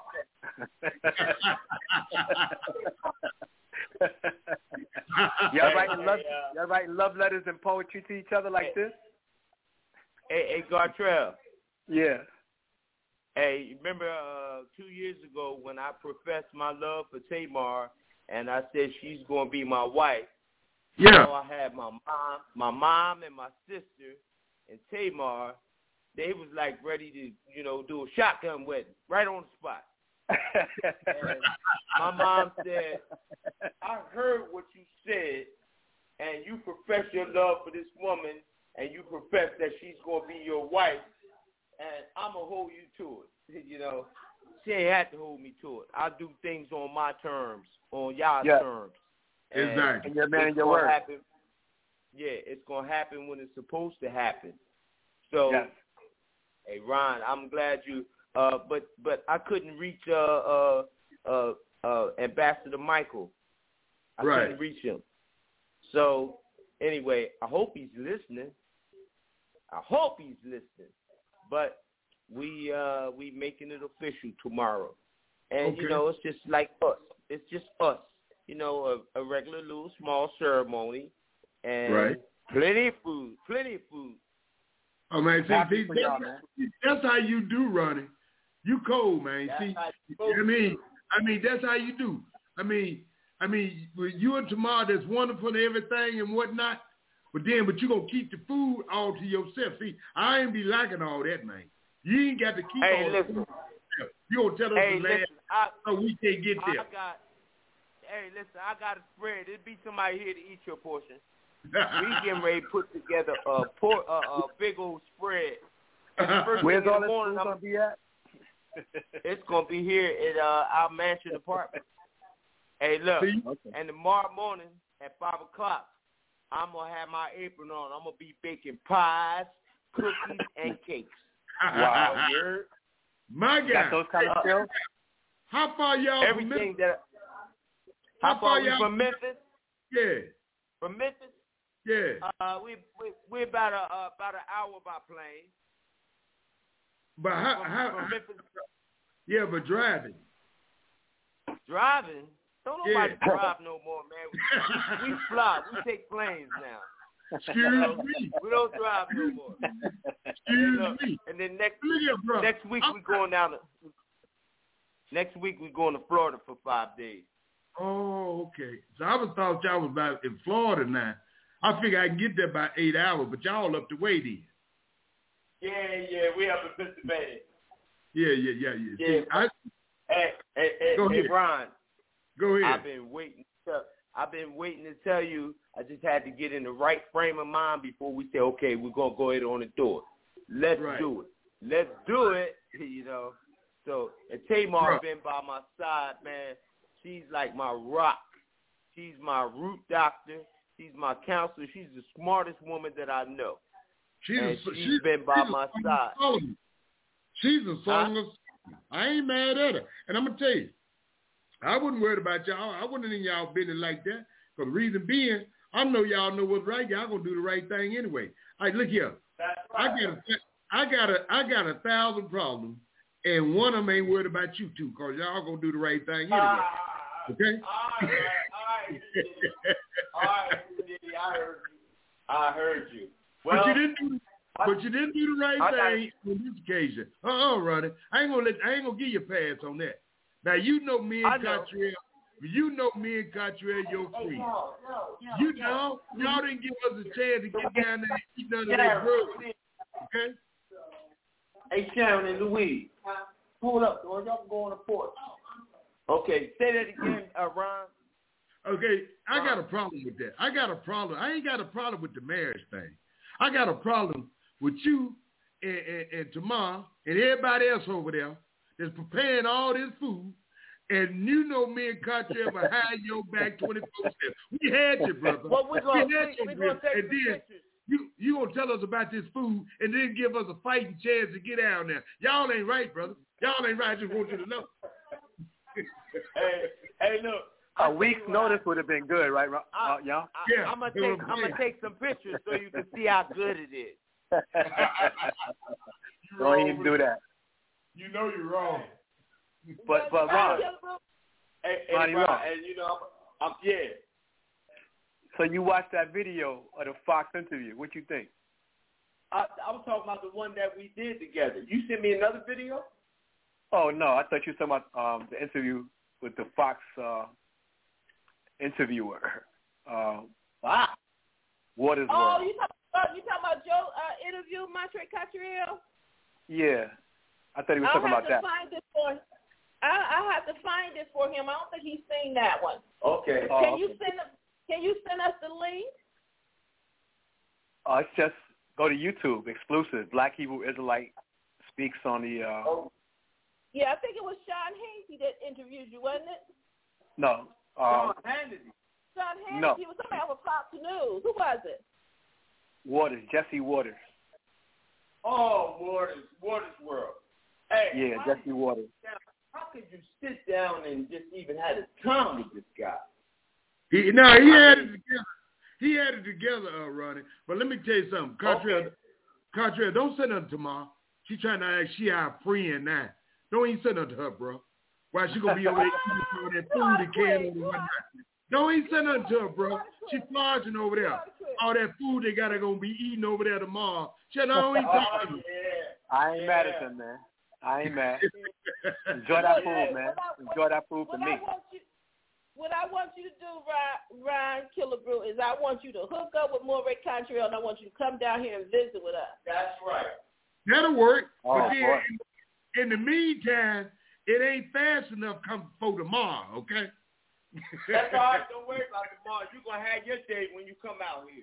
Y'all writing love letters and poetry to each other like this? Hey, Gartrell. Yeah. Hey, remember 2 years ago when I professed my love for Tamar and I said she's going to be my wife? Yeah. So I had my mom and my sister and Tamar. They was like ready to, do a shotgun wedding right on the spot. And my mom said, I heard what you said, and you profess your love for this woman, and you profess that she's going to be your wife, and I'm going to hold you to it. She ain't had to hold me to it. I do things on my terms, on y'all's terms. Exactly. And you're a man of your word. It's going to happen when it's supposed to happen. So, hey, Ron, I'm glad you but I couldn't reach Ambassador Michael. I couldn't reach him. So anyway, I hope he's listening. But we making it official tomorrow, and it's just like us. It's just us. A regular little small ceremony, and plenty of food. Oh man, see, that's how you do, Ronnie. You cold, man. See, I mean, that's how you do. I mean, with you and Tamar, that's wonderful and everything and whatnot. But you gonna keep the food all to yourself. See, I ain't be liking all that, man. You ain't got to keep all the food. You gonna tell us the last so we can't get there. I got a spread. There'll be somebody here to eat your portion. We getting ready to put together a big old spread. Where's all this food gonna be at? It's gonna be here at our mansion apartment. Hey, look, and tomorrow morning at 5:00, I'm gonna have my apron on. I'm gonna be baking pies, cookies, and cakes. Wow, my God, got those kind of skills. How far y'all Everything from Memphis? that. How far we from Memphis? Yeah. From Memphis? Yeah. We're about an hour by plane. But how from Memphis? Yeah, but driving. Driving? Don't nobody drive no more, man. We fly. We take planes now. Excuse me. We don't drive no more. Excuse me. And then next week we're going down to. Next week we're going to Florida for 5 days. Oh, okay. So I thought y'all was about in Florida now. I figure I can get there by 8 hours, but y'all up the way then. Yeah, we up in Pennsylvania. Yeah. Yeah. See, Hey, Brian. Go ahead. I've been waiting to tell you. I just had to get in the right frame of mind before we say, okay, we're gonna go ahead on and do it. Let's do it. So, and Tamar's been by my side, man. She's like my rock. She's my root doctor. She's my counselor. She's the smartest woman that I know. She's been by my side. She's a song of I ain't mad at her. And I'm going to tell you, I wasn't worried about y'all. I wasn't in y'all business like that. For the reason being, I know y'all know what's right. Y'all going to do the right thing anyway. All right, look here. Right. I got 1,000 problems, and one of them ain't worried about you two, because y'all going to do the right thing anyway. Okay? All right, I heard you. Well, but you didn't do the right thing on this occasion. Ronnie. I ain't gonna give you a pass on that. Now you know me and Cottrell. You know me and Cottrell, your friends. You know y'all didn't give us a chance to get down there and eat none of that grub. Okay? Hey, Sharon and Louise, hold up, or y'all go on the porch. Okay, say that again, Ron. Okay, I got a problem with that. I ain't got a problem with the marriage thing. I got a problem with you and Tamar and everybody else over there that's preparing all this food. And you know me and Cottrell behind your back 24/7. We had you, brother. Well, we're going to take and then you going to tell us about this food and then give us a fighting chance to get down there. Y'all ain't right, brother. Y'all ain't right. I just want you to know. Hey, look. A week's notice would have been good, right, y'all? Yeah. I'm gonna take some pictures so you can see how good it is. Don't even do that. You know you're wrong. But Ron, and you know, yeah. So you watched that video of the Fox interview. What you think? I was talking about the one that we did together. You sent me another video? Oh no, I thought you were talking about the interview with the Fox interviewer. Watersworth. Oh, you talking about Joe interview Montre Cottrell? Yeah, I thought he was talking about that. I have to find it for him. I don't think he's seen that one. Okay. Can you send us the link? It's just go to YouTube, exclusive. Black Hebrew Israelite speaks on the. Yeah, I think it was Sean Hannity that interviewed you, wasn't it? No. Sean Hannity. Sean Hannity. No. He was somebody with Fox News. Who was it? Waters, Jesse Waters. Oh, Watersworth. Hey. Yeah, Jesse Waters. How could you sit down and just even have a time with this guy? He had it together. He had it together, Ronnie. But let me tell you something. Cottrell, don't send her to Ma. She trying to act she our friend now. Don't even send her to her, bro. Why she gonna be over there eating all that food and candy and whatnot? Don't even send her to her, bro. She flogging over there. All that food they got her gonna be eating over there tomorrow. She don't even talk to me. I ain't mad at them, man. I ain't mad. Enjoy that food, man. Enjoy that food for me. What I want you to do, Ryan Killebrew, is I want you to hook up with Montre Cottrell, and I want you to come down here and visit with us. That's right. That'll work. Oh, but then, in the meantime, it ain't fast enough come for tomorrow, okay? That's all right. Don't worry about tomorrow. You're going to have your day when you come out here.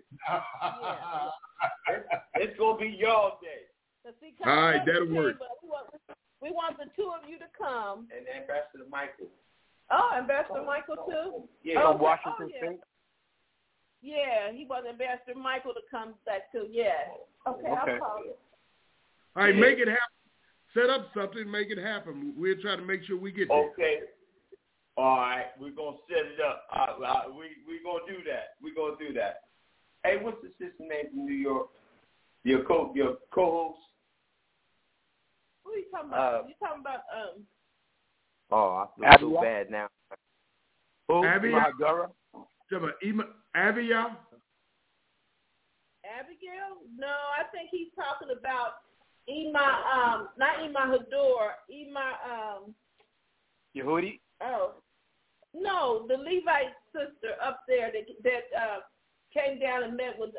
It's going to be your day. All right, that'll work. We want the two of you to come. And Ambassador Michael. Oh, Ambassador Michael, too? Yeah. From Washington State? Yeah, he wants Ambassador Michael to come back, too. Yeah. Okay. I'll call you. All right, make it happen. Set up something, make it happen. We'll try to make sure we get there. Okay. All right, we're going to set it up. We're going to do that. We're going to do that. Hey, what's the sister name from New York? Your co-host? Who are you talking about? You talking about, Oh, I feel so bad now. Who? Abigail? Abigail? No, I think he's talking about not Ima Hador, Yehudi? Oh, no, the Levite sister up there that came down and met with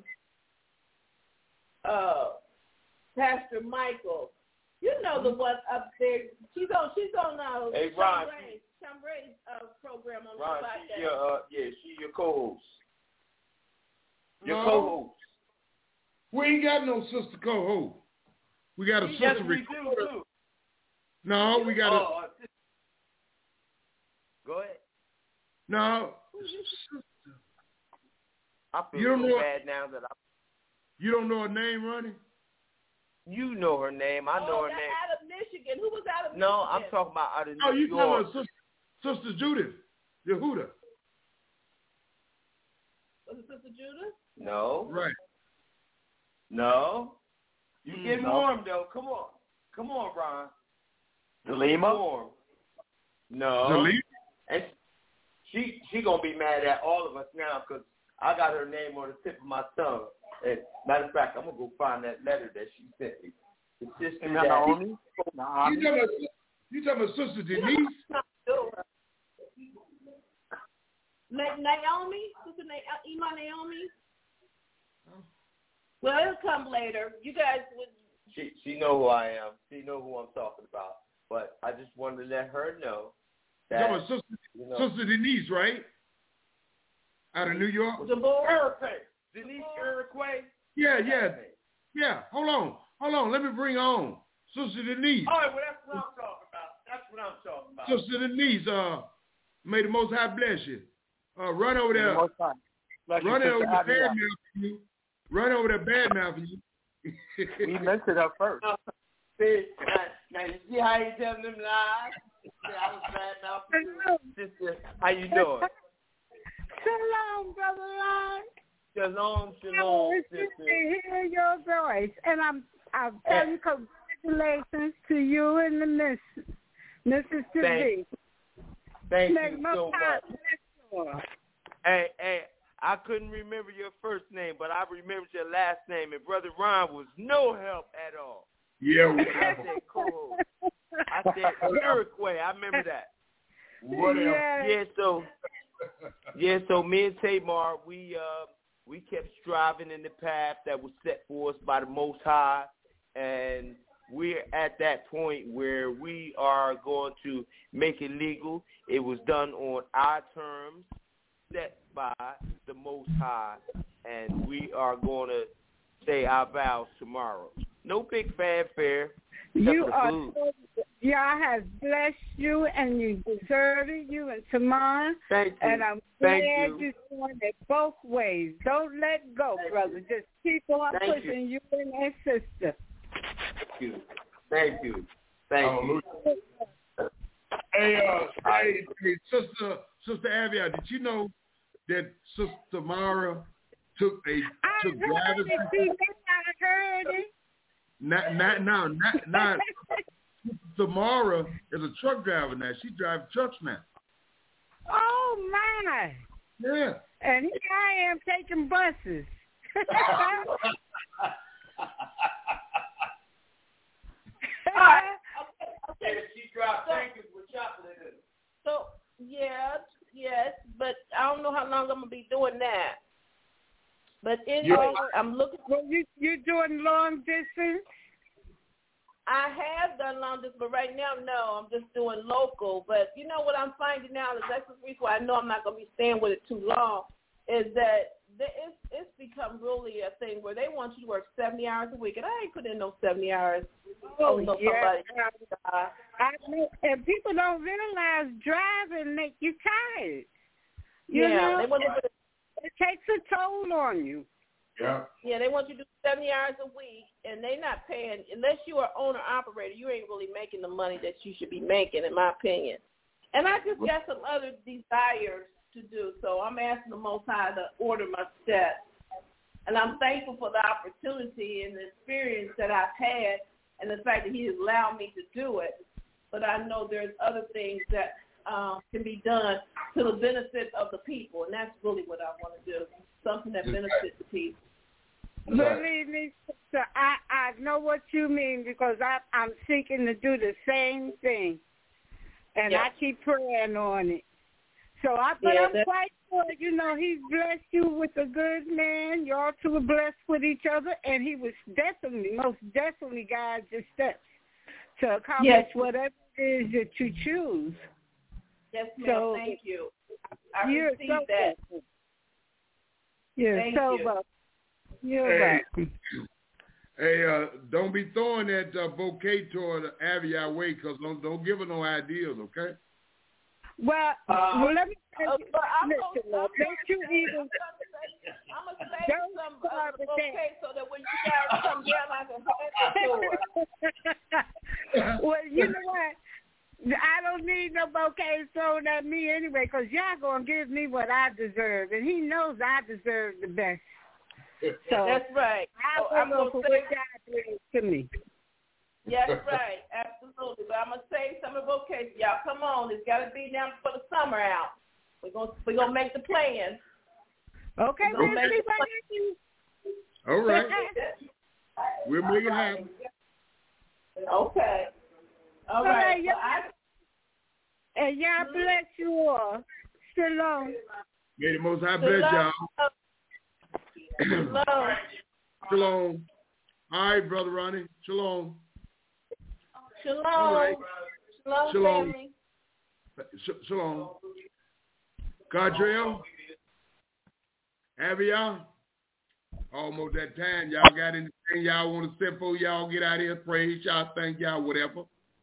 Pastor Michael. You know the one up there. She's on hey, Ron, Chambray's program on Ron, Friday. she's your co-host. Your No. co-host. We ain't got no sister co-host. We got a sister recorder. Too. No, we got a... Go ahead. No. I feel so bad now that You don't know her name, Ronnie? You know her name. I know her name. Adam Michigan. Who was out of Michigan? No, I'm talking about out of New Oh, you York. talking about Sister Judith, Yehuda. Was it Sister Judith? No. Right. No. You get warm, though. Come on, Ron. Zalima? Warm. No. Zalima? And she gonna be mad at all of us now because I got her name on the tip of my tongue. And matter of fact, I'm gonna go find that letter that she sent me. The sister And that Naomi? You talking about Sister Denise? Naomi? Sister Ima Naomi? Well, it'll come later. You guys would. She know who I am. She know who I'm talking about. But I just wanted to let her know that. You talking about Sister Denise, right? Out of New York? Denise Iroquois? Yeah. Hold on. Let me bring her on. Sister Denise. All right, well, that's what I'm talking about. Sister Denise, may the Most High bless you. Run over there. Run over there bad mouthing you. Run over there bad mouthing you. We mentioned her first. See, now you see how you tell them lies? I was bad mouthing you. Sister, how you doing? Shalom, Brother Ron. Shalom, It's sister. good to hear your voice, and I'm telling congratulations to you and the Mrs. TV. Thank you so much. Hey, I couldn't remember your first name, but I remembered your last name, and Brother Ron was no help at all. Yeah, I said co-host. I said Iroquois. I remember that. Whatever. So me and Tamar, we kept striving in the path that was set for us by the Most High, and we're at that point where we are going to make it legal. It was done on our terms, set by the Most High, and we are going to say our vows tomorrow. No big fanfare. Y'all has blessed you, and you deserve it, you and Tamar. Thank you. And I'm glad you're doing it both ways. Don't let go, brother. Just keep on pushing you and that sister. Thank you. Hey, Sister Avia, did you know that Sister Tamara took driver's license? I heard it. Not Tamara is a truck driver now. She drives trucks now. Oh my! Yeah. And here I am taking buses. Okay. She drives tankers with chocolate in it. So yes, but I don't know how long I'm gonna be doing that. But anyway, I'm looking. Well, you're doing long distance? I have done long distance, but right now, no. I'm just doing local. But you know what I'm finding out is that's the reason why I know I'm not going to be staying with it too long, is that it's become really a thing where they want you to work 70 hours a week, and I ain't put in no 70 hours. Somebody. And people don't realize driving make you tired. You know? It takes a toll on you. Yeah, they want you to do 70 hours a week, and they're not paying. Unless you are owner-operator, you ain't really making the money that you should be making, in my opinion. And I just got some other desires to do, so I'm asking the Most High to order my steps. And I'm thankful for the opportunity and the experience that I've had and the fact that he has allowed me to do it. But I know there's other things that can be done to the benefit of the people, and that's really what I want to do, something that benefits the people. Believe me, sister, I know what you mean because I'm seeking to do the same thing, and I keep praying on it. So I'm quite sure, he's blessed you with a good man. Y'all two are blessed with each other, and he was most definitely guide your steps to accomplish whatever it is that you choose. Yes, ma'am. So, thank you. I received that. You're so welcome. You're welcome. Hey, don't be throwing that bouquet toward Avia way, because don't give her no ideas, okay? Well, let me tell you. I'm going to save some bouquet so that when you guys come down, I can hand it to her. Well, bouquets thrown at me anyway, because y'all going to give me what I deserve. And he knows I deserve the best. So that's right. I'm going to put what God brings to me. That's right. Absolutely. But I'm going to save some of the bouquets. Y'all, come on. It's got to be now before the summer out. We're gonna make the plan. Okay, we'll see what happens. All right. We'll make it happen. Okay. All right. And y'all bless you all. Shalom. May the Most High bless y'all. Shalom. Shalom. All right, Brother Ronnie. Shalom. Shalom. All right. Shalom, family. Shalom. Cadrell, have y'all? Almost that time. Y'all got anything y'all want to say before y'all get out here? Praise y'all, thank y'all, whatever.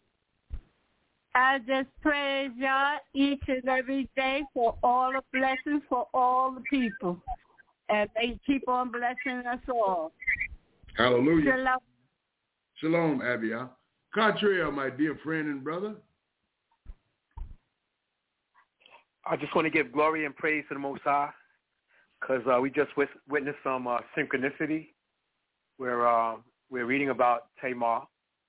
I just praise y'all each and every day for all the blessings for all the people. And they keep on blessing us all. Hallelujah. Shalom. Shalom, Abiah. Cadrell, my dear friend and brother. I just want to give glory and praise to the Most High because we just witnessed some synchronicity where we're reading about Tamar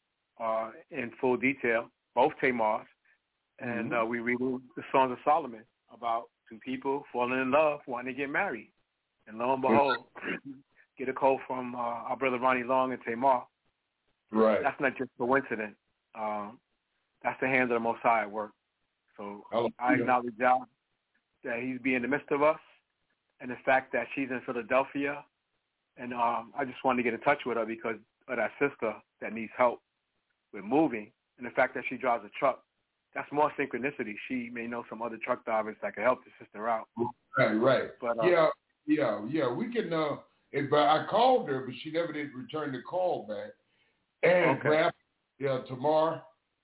in full detail, both Tamars, and we read the Songs of Solomon about two people falling in love, wanting to get married. And lo and behold, get a call from our brother Ronnie Long and Tamar. Right. That's not just a coincidence. That's the hand of the Most High at work. So I acknowledge God that he's being in the midst of us and the fact that she's in Philadelphia. And I just wanted to get in touch with her because of that sister that needs help with moving. And the fact that she drives a truck, that's more synchronicity. She may know some other truck drivers that can help the sister out. Right. But, yeah. We can, but I called her, but she never did return the call back. And perhaps, tomorrow,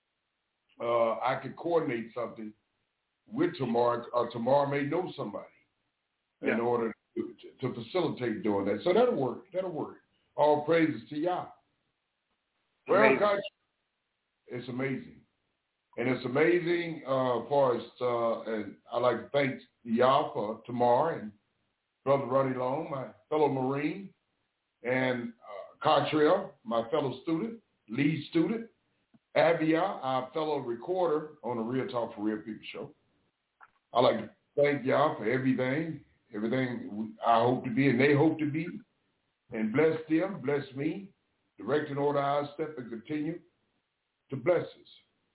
I could coordinate something with Tamar. Tamar may know somebody in order to facilitate doing that. So that'll work. All praises to Yah. Well, God, it's amazing. And it's amazing for us. And I'd like to thank Yah for Tamar and Brother Ronnie Long, my fellow Marine, and Cadrell, my fellow student, lead student. Abiah, our fellow recorder on the Real Talk for Real People show. I'd like to thank y'all for everything I hope to be and they hope to be. And bless them, bless me, direct and order our step and continue to bless us.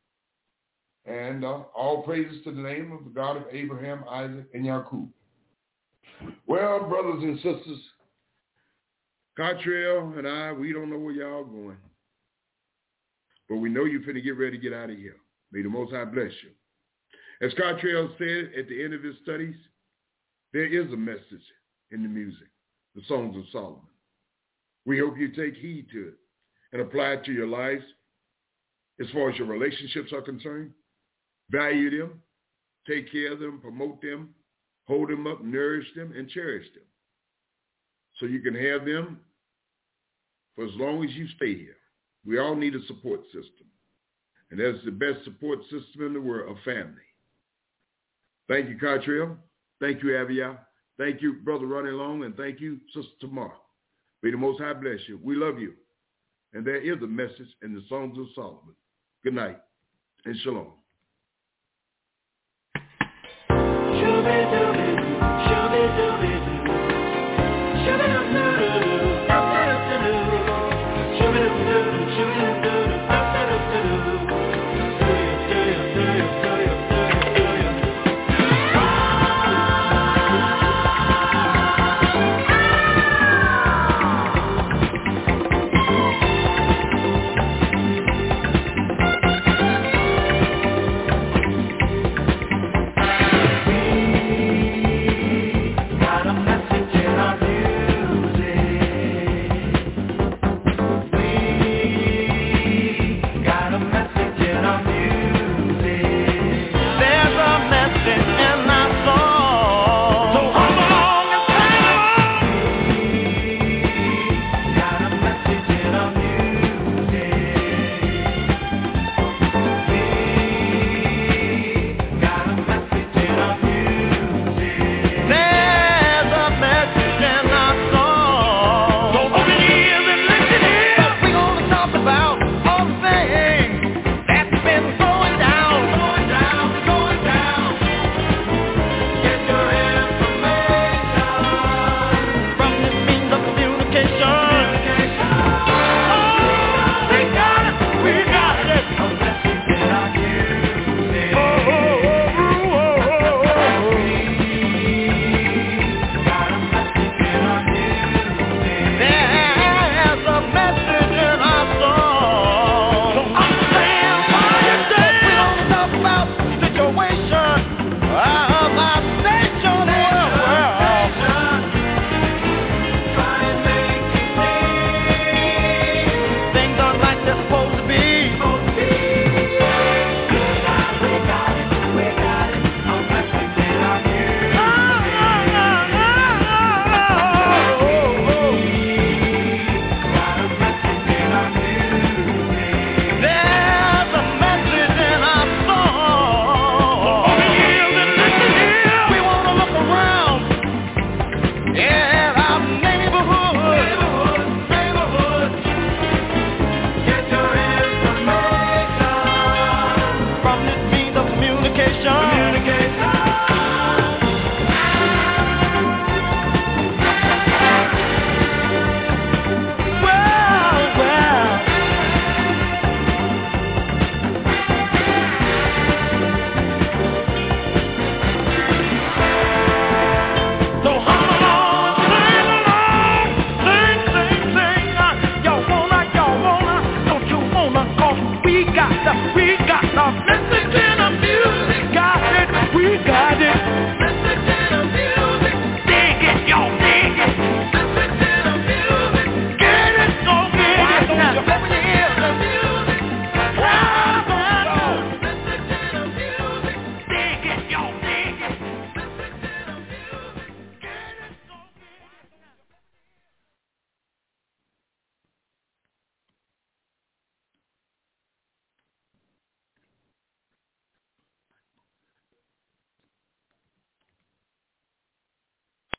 And all praises to the name of the God of Abraham, Isaac, and Jacob. Well, brothers and sisters, Cadrell and I, we don't know where y'all going. But we know you're finna get ready to get out of here. May the Most High bless you. As Cadrell said at the end of his studies, there is a message in the music, the Songs of Solomon. We hope you take heed to it and apply it to your lives as far as your relationships are concerned. Value them, take care of them, promote them, hold them up, nourish them, and cherish them. So you can have them for as long as you stay here. We all need a support system. And that's the best support system in the world, a family. Thank you, Cadrell. Thank you, Abiah. Thank you, Brother Ronnie Long, and thank you, Sister Tamar. May the Most High bless you. We love you. And there is a message in the Songs of Solomon. Good night and shalom.